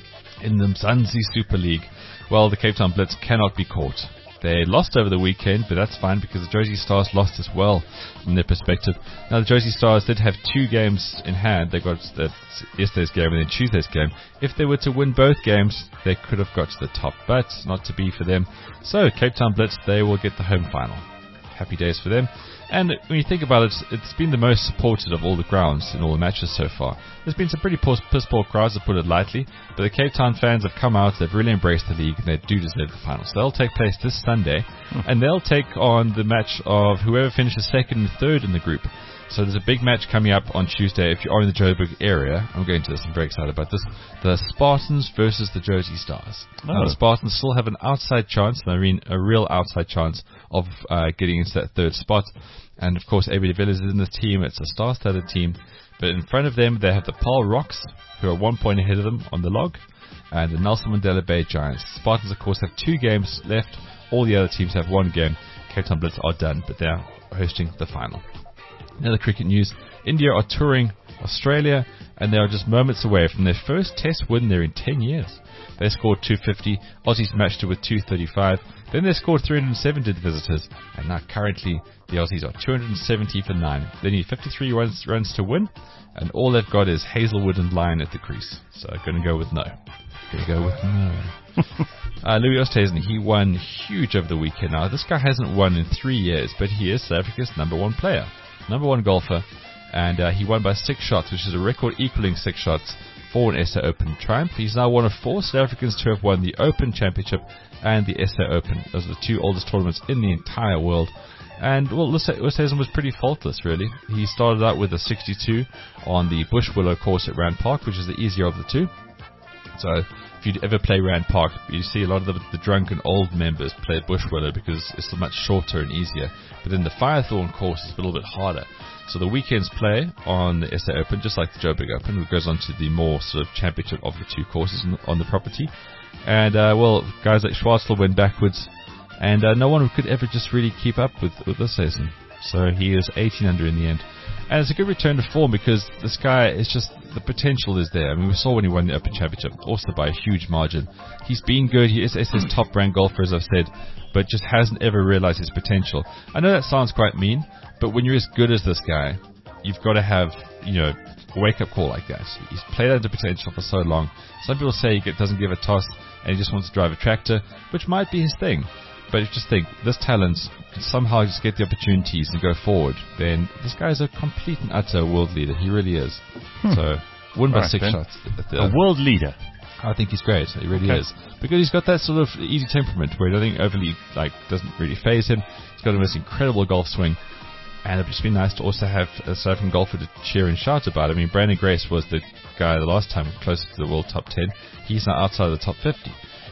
In the Mzansi Super League, well, the Cape Town Blitz cannot be caught. They lost over the weekend, but that's fine because the Josie Stars lost as well from their perspective. Now, the Josie Stars did have two games in hand. They got uh, yesterday's game and then Tuesday's game. If they were to win both games, they could have got to the top, but not to be for them. So, Cape Town Blitz, they will get the home final. Happy days for them. And when you think about it, it's been the most supported of all the grounds in all the matches so far. There's been some pretty piss-poor crowds, to put it lightly, but the Cape Town fans have come out, they've really embraced the league, and they do deserve the final. So they'll take place this Sunday, and they'll take on the match of whoever finishes second and third in the group. So there's a big match coming up on Tuesday if you are in the Joburg area. I'm going to this, I'm very excited about this. The Spartans versus the Josie Stars. Oh. Now, the Spartans still have an outside chance, and I mean a real outside chance of uh, getting into that third spot. And of course, A B de Villiers is in the team. It's a star-studded team. But in front of them, they have the Paarl Rocks, who are one point ahead of them on the log, and the Nelson Mandela Bay Giants. Spartans, of course, have two games left. All the other teams have one game. Cape Town Blitz are done, but they are hosting the final. Another cricket news. India are touring Australia, and they are just moments away from their first test win there in ten years. They scored two fifty, Aussies matched it with two thirty-five, then they scored three hundred seventy to the visitors, and now currently the Aussies are two hundred seventy for nine. They need fifty-three runs, runs to win, and all they've got is Hazelwood and Lyon at the crease. So I'm going to go with no. Going to go with no. uh, Louis Oosthuizen, he won huge over the weekend. Now, this guy hasn't won in three years, but he is South Africa's number one player. Number one golfer, and uh, he won by six shots, which is a record equaling six shots for an S A Open triumph. He's now one of four South Africans to have won the Open Championship and the S A Open. Those are the two oldest tournaments in the entire world. And, well, Oosthuizen was pretty faultless, really. He started out with a sixty-two on the Bushwillow course at Rand Park, which is the easier of the two. So, if you'd ever play Rand Park, you see a lot of the, the drunken old members play Bushwillow because it's much shorter and easier. But then the Firethorn course is a little bit harder. So the weekends play on the S A Open, just like the Joburg Open, which goes on to the more sort of championship of the two courses on the, on the property. And, uh, well, guys like Schwartzler went backwards, and uh, no one could ever just really keep up with, with this season. So he is eighteen under in the end. And it's a good return to form because this guy is just, the potential is there. I mean, we saw when he won the Open Championship, also by a huge margin. He's been good. He is his top ranked golfer, as I've said, but just hasn't ever realized his potential. I know that sounds quite mean, but when you're as good as this guy, you've got to have, you know, a wake-up call like that. He's played under potential for so long. Some people say he get, doesn't give a toss and he just wants to drive a tractor, which might be his thing. But if you just think, this talent can somehow just get the opportunities and go forward, then this guy is a complete and utter world leader. He really is. Hmm. So, win by right, six then. shots. The, a world leader. I think he's great. He really okay. is. Because he's got that sort of easy temperament where nothing overly, like, doesn't really faze him. He's got a most incredible golf swing. And it'd just be nice to also have a South African golfer to cheer and shout about. I mean, Brandon Grace was the guy the last time close to the world top ten. He's now outside the top fifty.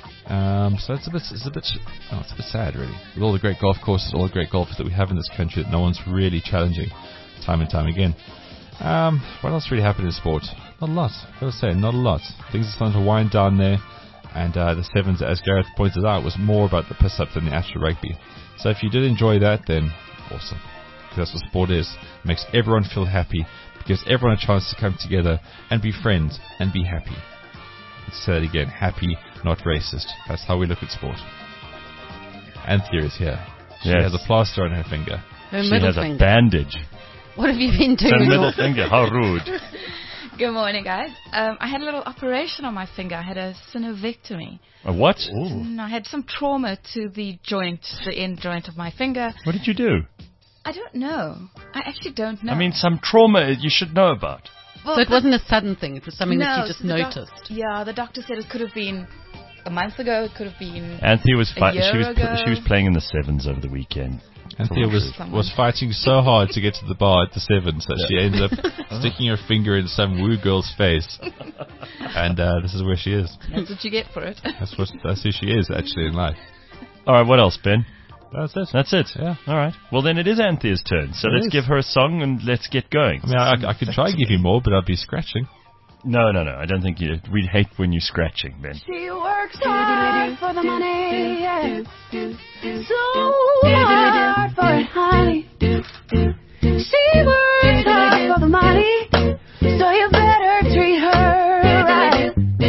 Um, so it's a bit, it's a bit, oh, it's a bit sad, really. With all the great golf courses, all the great golfers that we have in this country, that no one's really challenging, time and time again. Um, what else really happened in sport? Not a lot. I've got to say, not a lot. Things are starting to wind down there, and uh, the sevens, as Gareth pointed out, was more about the piss up than the actual rugby. So if you did enjoy that, then awesome. Because that's what sport is. It makes everyone feel happy. It gives everyone a chance to come together and be friends and be happy. Let's say it again. Happy not racist. That's how we look at sport. Anthea is here. She Yes. has a plaster on her finger. Her She middle has finger. a bandage. What have you been Her doing? middle finger. How rude. Good morning, guys. Um, I had a little operation on my finger. I had a synovectomy. A what? And I had some trauma to the joint, the end joint of my finger. What did you do? I don't know. I actually don't know. I mean, some trauma you should know about. well, So it the- wasn't a sudden thing. It was something no, that you just so the doc- noticed. yeah, the doctor said it could have been a month ago. It could have been. Anthea was A fi- year she was ago. she was playing in the sevens over the weekend. Anthea was, Someone. was fighting so hard to get to the bar at the sevens that she ended up sticking her finger in some woo girl's face. And uh, this is where she is. That's what you get for it. That's what that's who she is actually in life. All right, what else, Ben? That's it. That's it. Yeah. All right. Well, then it is Anthea's turn. So It let's is. give her a song and let's get going. I mean, I, I could try and give you more, but I'd be scratching. No, no, no. I don't think you. We'd hate when you're scratching, Ben. She works hard for the money, yeah. So hard for it, honey. She works hard for the money, so you better treat her right.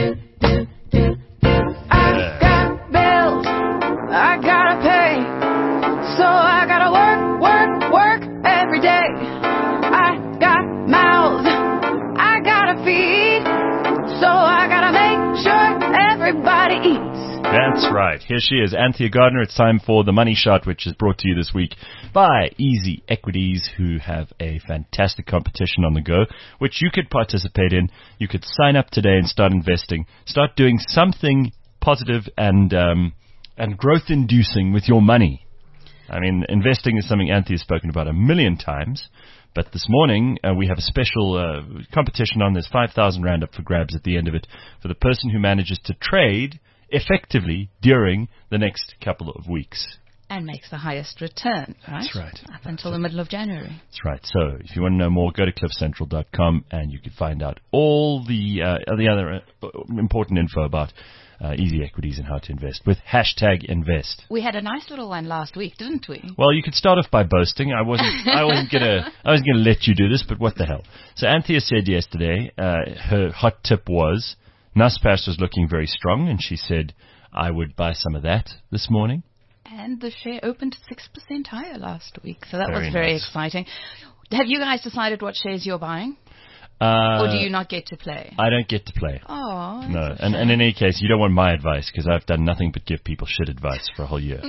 I got bills I gotta pay, so I gotta work, work, work every day. I got mouths I gotta feed, so I gotta make sure everybody eats. That's right. Here she is, Anthea Gardner. It's time for the Money Shot, which is brought to you this week by Easy Equities, who have a fantastic competition on the go, which you could participate in. You could sign up today and start investing. Start doing something positive and um, and growth-inducing with your money. I mean, investing is something Anthea's spoken about a million times. But this morning, uh, we have a special uh, competition on. There's five thousand rand up for grabs at the end of it for the person who manages to trade effectively during the next couple of weeks. And makes the highest return, right? That's right. Up until the middle of January. That's right. So if you want to know more, go to cliff central dot com and you can find out all the uh, the other uh, important info about uh, Easy Equities and how to invest with hashtag invest. We had a nice little one last week, didn't we? Well, you could start off by boasting. I wasn't. I wasn't gonna. I was gonna let you do this, but what the hell? So Anthea said yesterday, uh, her hot tip was Naspers was looking very strong, and she said I would buy some of that this morning. And the share opened six percent higher last week, so that Very was very nice. exciting. Have you guys decided what shares you're buying? Uh, Or do you not get to play? I don't get to play. Oh, No, that's a and, and in shame. any case, you don't want my advice because I've done nothing but give people shit advice for a whole year.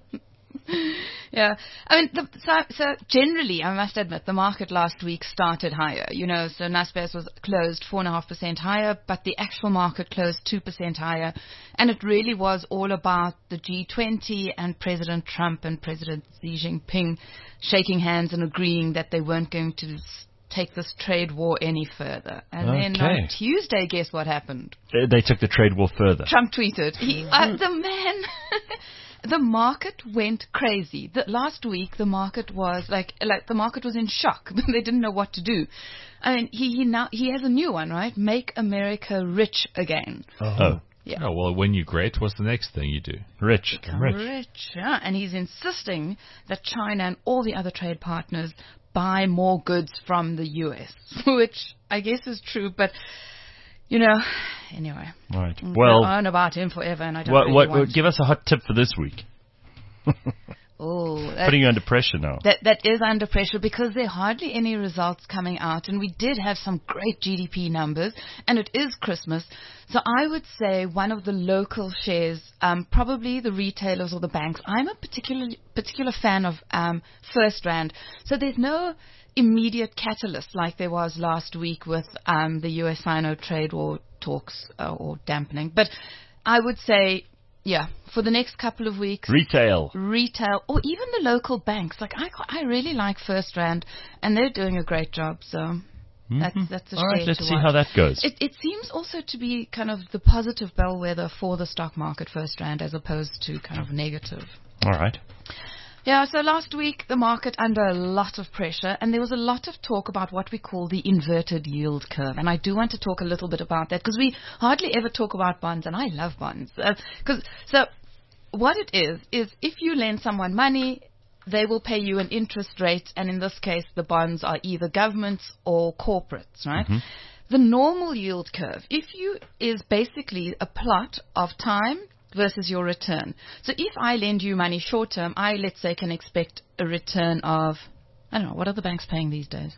Yeah, I mean, the, so, so generally, I must admit, the market last week started higher. You know, so Naspers was closed four and a half percent higher, but the actual market closed two percent higher, and it really was all about the G twenty and President Trump and President Xi Jinping shaking hands and agreeing that they weren't going to s- take this trade war any further. And then Okay. on Tuesday, guess what happened? Uh, they took the trade war further. Trump tweeted. He, uh, the man, the market went crazy. The, last week, the market was like, like the market was in shock. They didn't know what to do. I mean, he, he now he has a new one, right? Make America rich again. Oh, Yeah. Oh, well, when you're great, what's the next thing you do? rich. rich. Rich, yeah. And he's insisting that China and all the other trade partners buy more goods from the U S, which I guess is true, but, you know, anyway. All right. Well, Well, I'll own about him forever, and I don't what, really what, want give us a hot tip for this week. Oh, that, Putting you under pressure now. that that is under pressure because there are hardly any results coming out, and we did have some great G D P numbers, and it is Christmas, so I would say one of the local shares, um, probably the retailers or the banks. I'm a particular particular fan of um, First Rand, so there's no immediate catalyst like there was last week with um, the U S Sino trade war talks uh, or dampening, but I would say. Yeah, for the next couple of weeks, Retail. retail, or even the local banks. Like I, I really like First Rand, and they're doing a great job. So that's that's a All right, share let's to see watch. how that goes. It, it seems also to be kind of the positive bellwether for the stock market, First Rand, as opposed to kind of negative. All right. Yeah, so last week the market under a lot of pressure, and there was a lot of talk about what we call the inverted yield curve. And I do want to talk a little bit about that because we hardly ever talk about bonds, and I love bonds. Uh, 'cause, so what it is, is if you lend someone money, they will pay you an interest rate, and in this case the bonds are either governments or corporates, right? the normal yield curve, if you is basically a plot of time versus your return. So if I lend you money short term, I, let's say, can expect a return of, I don't know, what are the banks paying these days?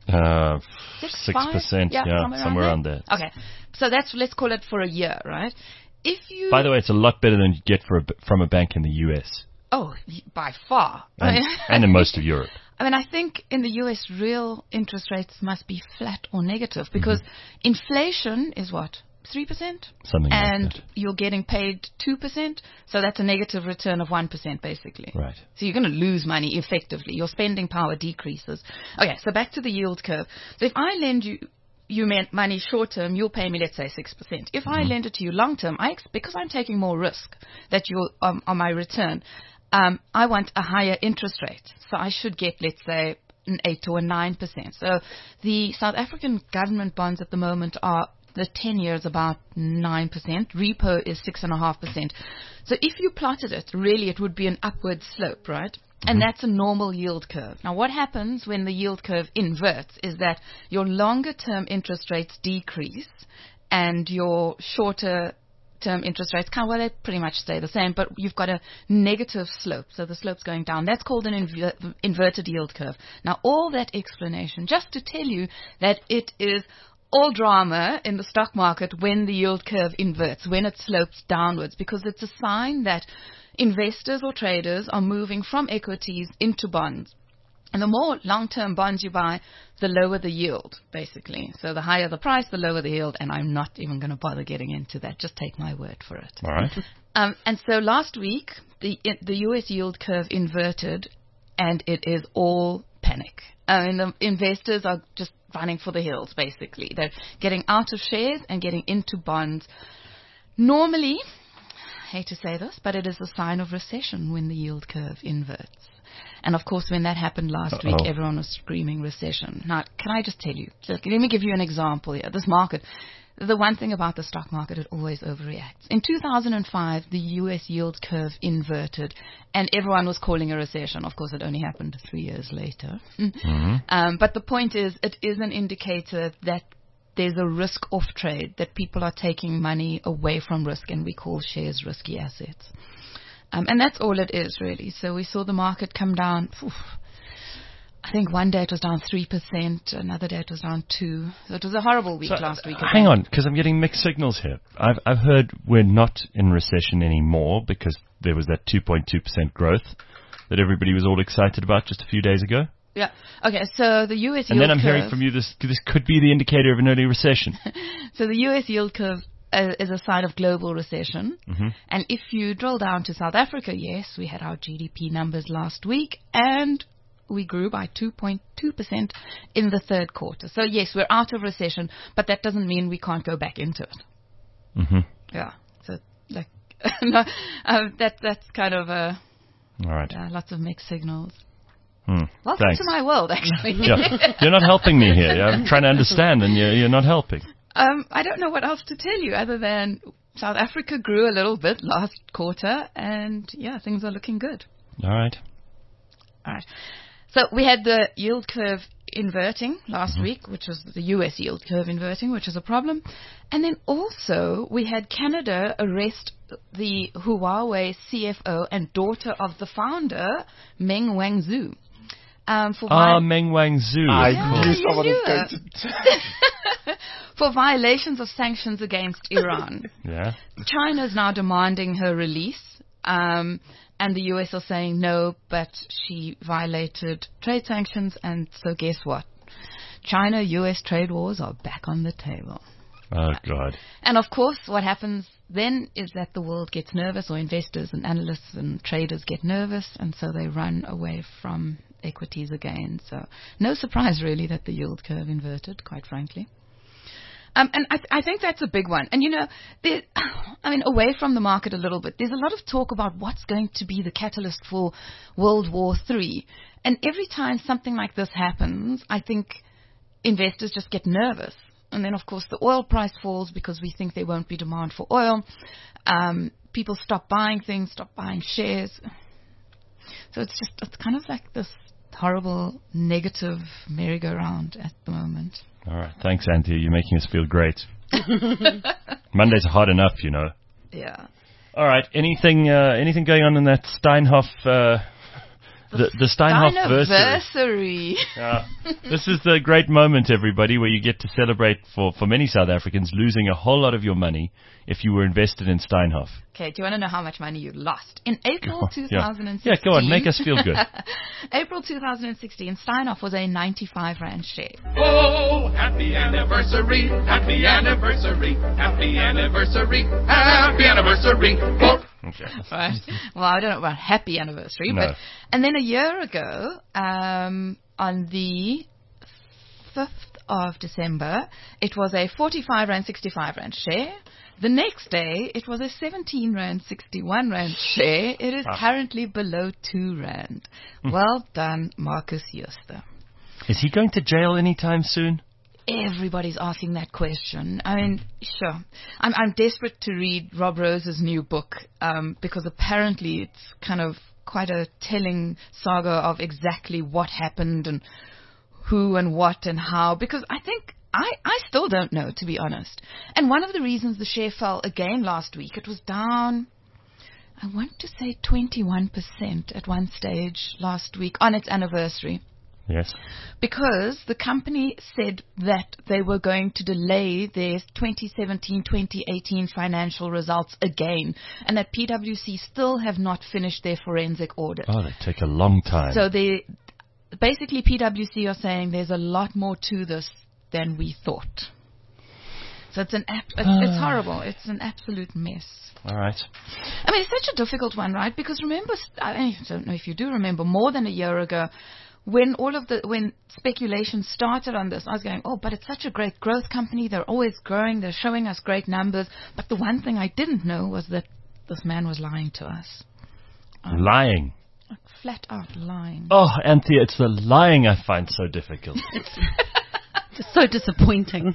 Uh, Six, six percent, yeah, yeah, somewhere, somewhere around around there. there. Okay, so that's, let's call it for a year, right? If you, By the way, it's a lot better than you get for a, b- from a bank in the U S oh, y- by far. I and, mean, and in most of Europe. I mean, I think in the U S, real interest rates must be flat or negative because mm-hmm. inflation is what? three percent? Something and like that. You're getting paid two percent, so that's a negative return of one percent basically. Right. So you're going to lose money effectively. Your spending power decreases. Okay, so back to the yield curve. So if I lend you you meant money short term, you'll pay me, let's say, six percent. If I mm-hmm. lend it to you long term, I ex- because I'm taking more risk that you'll um, on my return, um, I want a higher interest rate. So I should get, let's say, an eight or a nine percent. So the South African government bonds at the moment are, the ten years about nine percent. Repo is six point five percent. So if you plotted it, really it would be an upward slope, right? Mm-hmm. And that's a normal yield curve. Now what happens when the yield curve inverts is that your longer term interest rates decrease and your shorter term interest rates, kind of, well, they pretty much stay the same, but you've got a negative slope. So the slope's going down. That's called an inver- inverted yield curve. Now all that explanation just to tell you that it is all drama in the stock market when the yield curve inverts, when it slopes downwards, because it's a sign that investors or traders are moving from equities into bonds. And the more long-term bonds you buy, the lower the yield, basically. So the higher the price, the lower the yield, and I'm not even going to bother getting into that. Just take my word for it. All right. Um, and so last week, the the U S yield curve inverted, and it is all panic. I mean, the investors are just running for the hills, basically. They're getting out of shares and getting into bonds. Normally, I hate to say this, but it is a sign of recession when the yield curve inverts. And of course, when that happened last Uh-oh. week, everyone was screaming recession. Now, can I just tell you, let me give you an example here. This market, the one thing about the stock market, it always overreacts. In two thousand five, the U S yield curve inverted, and everyone was calling a recession. Of course, it only happened three years later. Mm-hmm. Um, but the point is, it is an indicator that there's a risk-off trade, that people are taking money away from risk, and we call shares risky assets. Um, and that's all it is, really. So we saw the market come down. Oof, I think one day it was down three percent, another day it was down two percent. So it was a horrible week so, last week. Hang on, because I'm getting mixed signals here. I've, I've heard we're not in recession anymore because there was that two point two percent growth that everybody was all excited about just a few days ago. Yeah. Okay, so the U S and yield curve... And then I'm hearing from you this this could be the indicator of an early recession. So the U S yield curve uh, is a sign of global recession. Mm-hmm. And if you drill down to South Africa, yes, we had our G D P numbers last week, and we grew by two point two percent in the third quarter. So, yes, we're out of recession, but that doesn't mean we can't go back into it. Mm-hmm. Yeah. So, like, no, uh, that, that's kind of a... All right. Uh, lots of mixed signals. Hmm. Welcome Thanks. to my world, actually. Yeah. You're not helping me here. I'm trying to understand, and you're, you're not helping. Um, I don't know what else to tell you other than South Africa grew a little bit last quarter, and, yeah, things are looking good. All right. All right. So we had the yield curve inverting last mm-hmm. week, which was the U S yield curve inverting, which is a problem. And then also we had Canada arrest the Huawei C F O and daughter of the founder, Meng Wanzhou. Um, for ah, vi- Meng Wanzhou. I yeah, knew someone was going to... For violations of sanctions against Iran. Yeah. China is now demanding her release. Um, and the U S are saying no, but she violated trade sanctions, and so guess what? China-U S trade wars are back on the table. Oh, God. And, of course, what happens then is that the world gets nervous, or investors and analysts and traders get nervous, and so they run away from equities again. So no surprise, really, that the yield curve inverted, quite frankly. Um, and I, th- I think that's a big one. And, you know, there, I mean, away from the market a little bit, there's a lot of talk about what's going to be the catalyst for World War Three. And every time something like this happens, I think investors just get nervous. And then, of course, the oil price falls because we think there won't be demand for oil. Um, people stop buying things, stop buying shares. So it's just, it's kind of like this horrible negative merry-go-round at the moment. All right. Thanks, Anthea. You're making us feel great. Mondays are hard enough, you know. Yeah. All right. Anything uh, anything going on in that Steinhoff... Uh, the, the Steinhoff-versary. Anniversary. Yeah. This is the great moment, everybody, where you get to celebrate for, for many South Africans losing a whole lot of your money if you were invested in Steinhoff. Okay, do you want to know how much money you lost? In April two thousand sixteen... Yeah. yeah, go on, make us feel good. April two thousand sixteen, Steinhoff was a ninety-five rand share. Oh, happy anniversary, happy anniversary, happy anniversary, happy anniversary. Oh. Okay. Right. Well, I don't know about happy anniversary, No. but and then a year ago, um, on the fifth of December, it was a forty-five rand, sixty-five rand share. The next day, it was a seventeen rand, sixty-one rand share. It is Ah. currently below two rand. Well done, Marcus Jooste. Is he going to jail anytime soon? Everybody's asking that question. I mean, sure. I'm I'm desperate to read Rob Rose's new book um, because apparently it's kind of quite a telling saga of exactly what happened and who and what and how. Because I think I I still don't know, to be honest. And one of the reasons the share fell again last week, it was down, I want to say twenty-one percent at one stage last week on its anniversary. Yes. Because the company said that they were going to delay their twenty seventeen twenty eighteen financial results again, and that P W C still have not finished their forensic audit. Oh, they take a long time. So they, basically P W C are saying there's a lot more to this than we thought. So it's an ap- it's, it's horrible. It's an absolute mess. All right. I mean, it's such a difficult one, right? Because remember, I don't know if you do remember, more than a year ago, when all of the when speculation started on this, I was going, oh, but it's such a great growth company. They're always growing. They're showing us great numbers. But the one thing I didn't know was that this man was lying to us. Um, Lying. Like flat out lying. Oh, Anthea, it's the lying I find so difficult. It's so disappointing.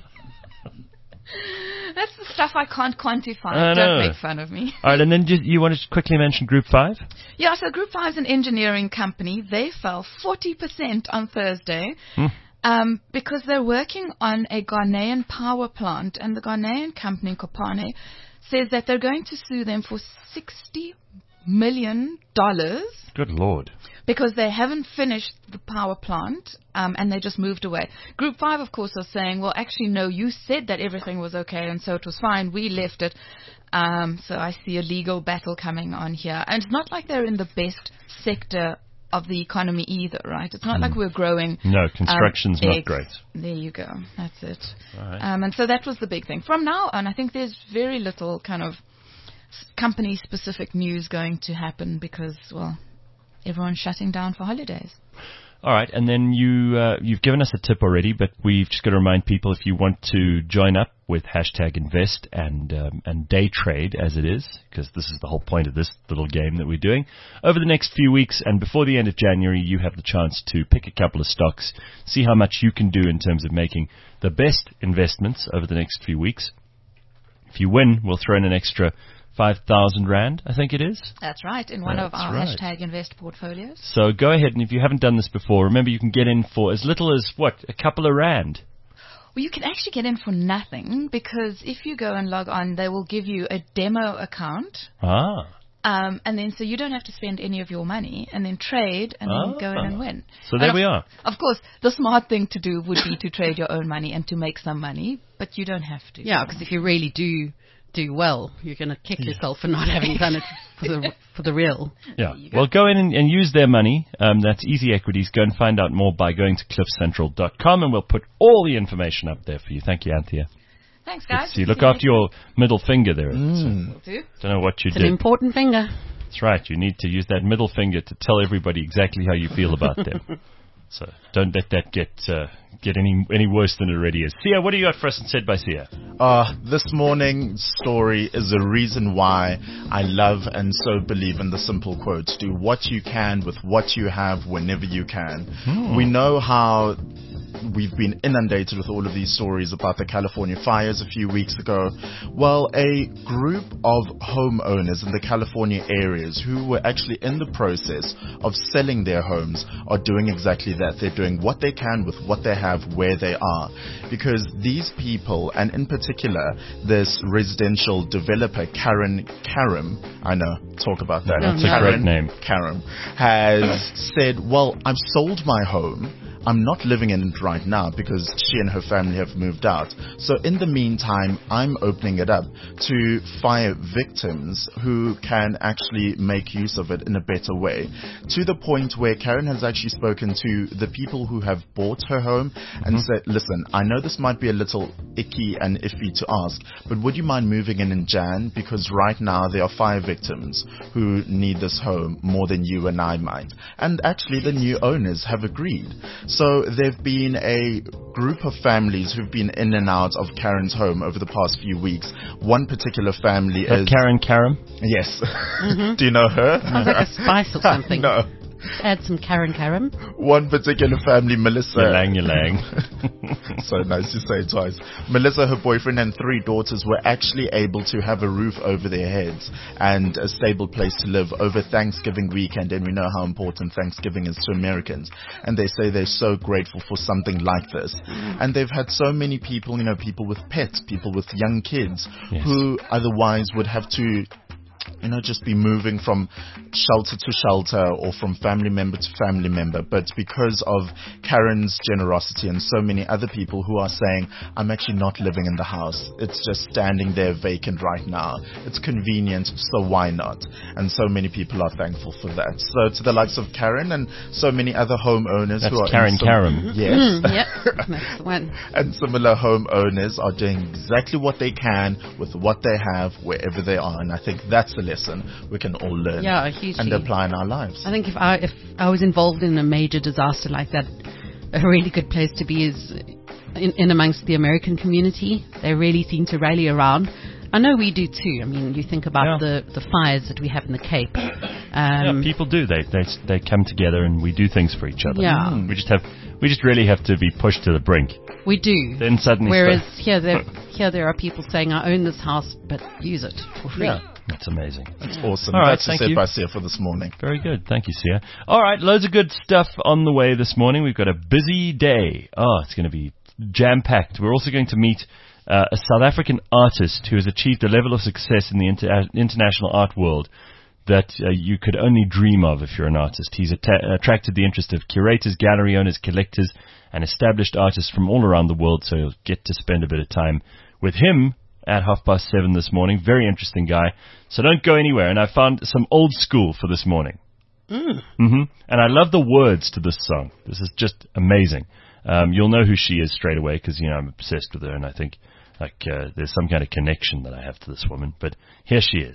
That's the stuff I can't quantify. I Don't know. make fun of me. All right, and then just, you want to quickly mention Group five? Yeah, so Group five is an engineering company. They fell forty percent on Thursday Hmm. um, because they're working on a Ghanaian power plant, and the Ghanaian company, Kopane, says that they're going to sue them for sixty million dollars Good Lord. because they haven't finished the power plant um, and they just moved away. Group five, of course, are saying, well, actually, no, you said that everything was okay and so it was fine. We left it. Um, so I see a legal battle coming on here. And it's not like they're in the best sector of the economy either, right? It's not like we're growing. No, construction's um, not eggs. great. There you go. That's it. All right. Um, and so that was the big thing. From now on, I think there's very little kind of company-specific news going to happen because, well, everyone's shutting down for holidays. All right, and then you, uh, you've given us a tip already, but we've just got to remind people if you want to join up with hashtag invest and um, and day trade as it is, because this is the whole point of this little game that we're doing. Over the next few weeks and before the end of January, you have the chance to pick a couple of stocks, see how much you can do in terms of making the best investments over the next few weeks. If you win, we'll throw in an extra five thousand rand, I think it is. That's right, in one That's of our right. hashtag invest portfolios. So go ahead, and if you haven't done this before, remember you can get in for as little as, what, a couple of rand? Well, you can actually get in for nothing because if you go and log on, they will give you a demo account. Ah. Um, and then so you don't have to spend any of your money and then trade and Ah. then go in and win. So there And we of, are. Of course, the smart thing to do would be to trade your own money and to make some money, but you don't have to. Yeah, because if you really do do well, you're going to kick yourself for not having done it for the for the real. Yeah. Well, go in and, and use their money. Um, that's Easy Equities. Go and find out more by going to cliff central dot com, and we'll put all the information up there for you. Thank you, Anthea. Thanks, guys. So you look after your middle finger there. Will do. Don't know what you It's did. an important finger. That's right. You need to use that middle finger to tell everybody exactly how you feel about them. So don't let that get uh, get any any worse than it already is. Sia, what do you got for us in Said by Sia? Uh, this morning's story is a reason why I love and so believe in the simple quote: do what you can with what you have whenever you can. We know how we've been inundated with all of these stories about the California fires a few weeks ago. Well, a group of homeowners in the California areas who were actually in the process of selling their homes are doing exactly that. They're doing what they can with what they have where they are. Because these people, and in particular this residential developer, Karen Karam, I know, talk about that. That's no. a great name. Karam, has said, well, I've sold my home. I'm not living in it right now because she and her family have moved out. So in the meantime, I'm opening it up to fire victims who can actually make use of it in a better way. To the point where Karen has actually spoken to the people who have bought her home and Mm-hmm. said, listen, I know this might be a little icky and iffy to ask, but would you mind moving in in Jan? Because right now there are fire victims who need this home more than you and I might. And actually the new owners have agreed. So there've been a group of families who've been in and out of Karen's home over the past few weeks. One particular family That is... Karen Karam? Yes. Do you know her? Sounds like a spice or something. No. Add some Karen Karam. One particular family, Melissa. Yalang, yalang. So nice to say it twice. Melissa, her boyfriend, and three daughters were actually able to have a roof over their heads and a stable place to live over Thanksgiving weekend. And we know how important Thanksgiving is to Americans. And they say they're so grateful for something like this. And they've had so many people, you know, people with pets, people with young kids, Yes. who otherwise would have to, you know, just be moving from shelter to shelter or from family member to family member. But because of Karen's generosity and so many other people who are saying, I'm actually not living in the house. It's just standing there vacant right now. It's convenient, so why not? And so many people are thankful for that. So to the likes of Karen and so many other homeowners That's who are Karen in some- Karam. Yes. Mm, yep, that's the one. And similar homeowners are doing exactly what they can with what they have wherever they are. And I think that's the lesson we can all learn Yeah, hugely. and apply in our lives. I think if I if I was involved in a major disaster like that, a really good place to be is in, in amongst the American community. They really seem to rally around. I know we do too. I mean, you think about Yeah. the, the fires that we have in the Cape. Yeah, Um, people do. They they they come together and we do things for each other. Yeah. Mm. We just have we just really have to be pushed to the brink. we do. Then suddenly, Whereas stuff- here there here there are people saying, I own this house, but use it for free. yeah, that's amazing. That's awesome. All right, That's thank said you. by Sia for this morning. Very good. Thank you, Sia. All right, loads of good stuff on the way this morning. We've got a busy day. Oh, it's going to be jam-packed. We're also going to meet uh, a South African artist who has achieved a level of success in the inter- international art world that uh, you could only dream of if you're an artist. He's atta- attracted the interest of curators, gallery owners, collectors, and established artists from all around the world, so you'll get to spend a bit of time with him at half past seven this morning. Very interesting guy. So don't go anywhere. And I found some old school for this morning. Mm. hmm And I love the words to this song. This is just amazing. Um, you'll know who she is straight away because, you know, I'm obsessed with her, and I think like uh, there's some kind of connection that I have to this woman. But here she is.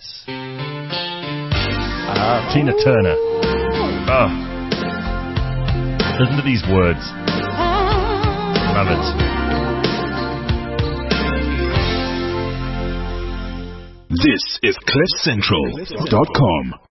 Uh, Tina Turner. Oh. Listen to these words. Love it. This is cliff central dot com.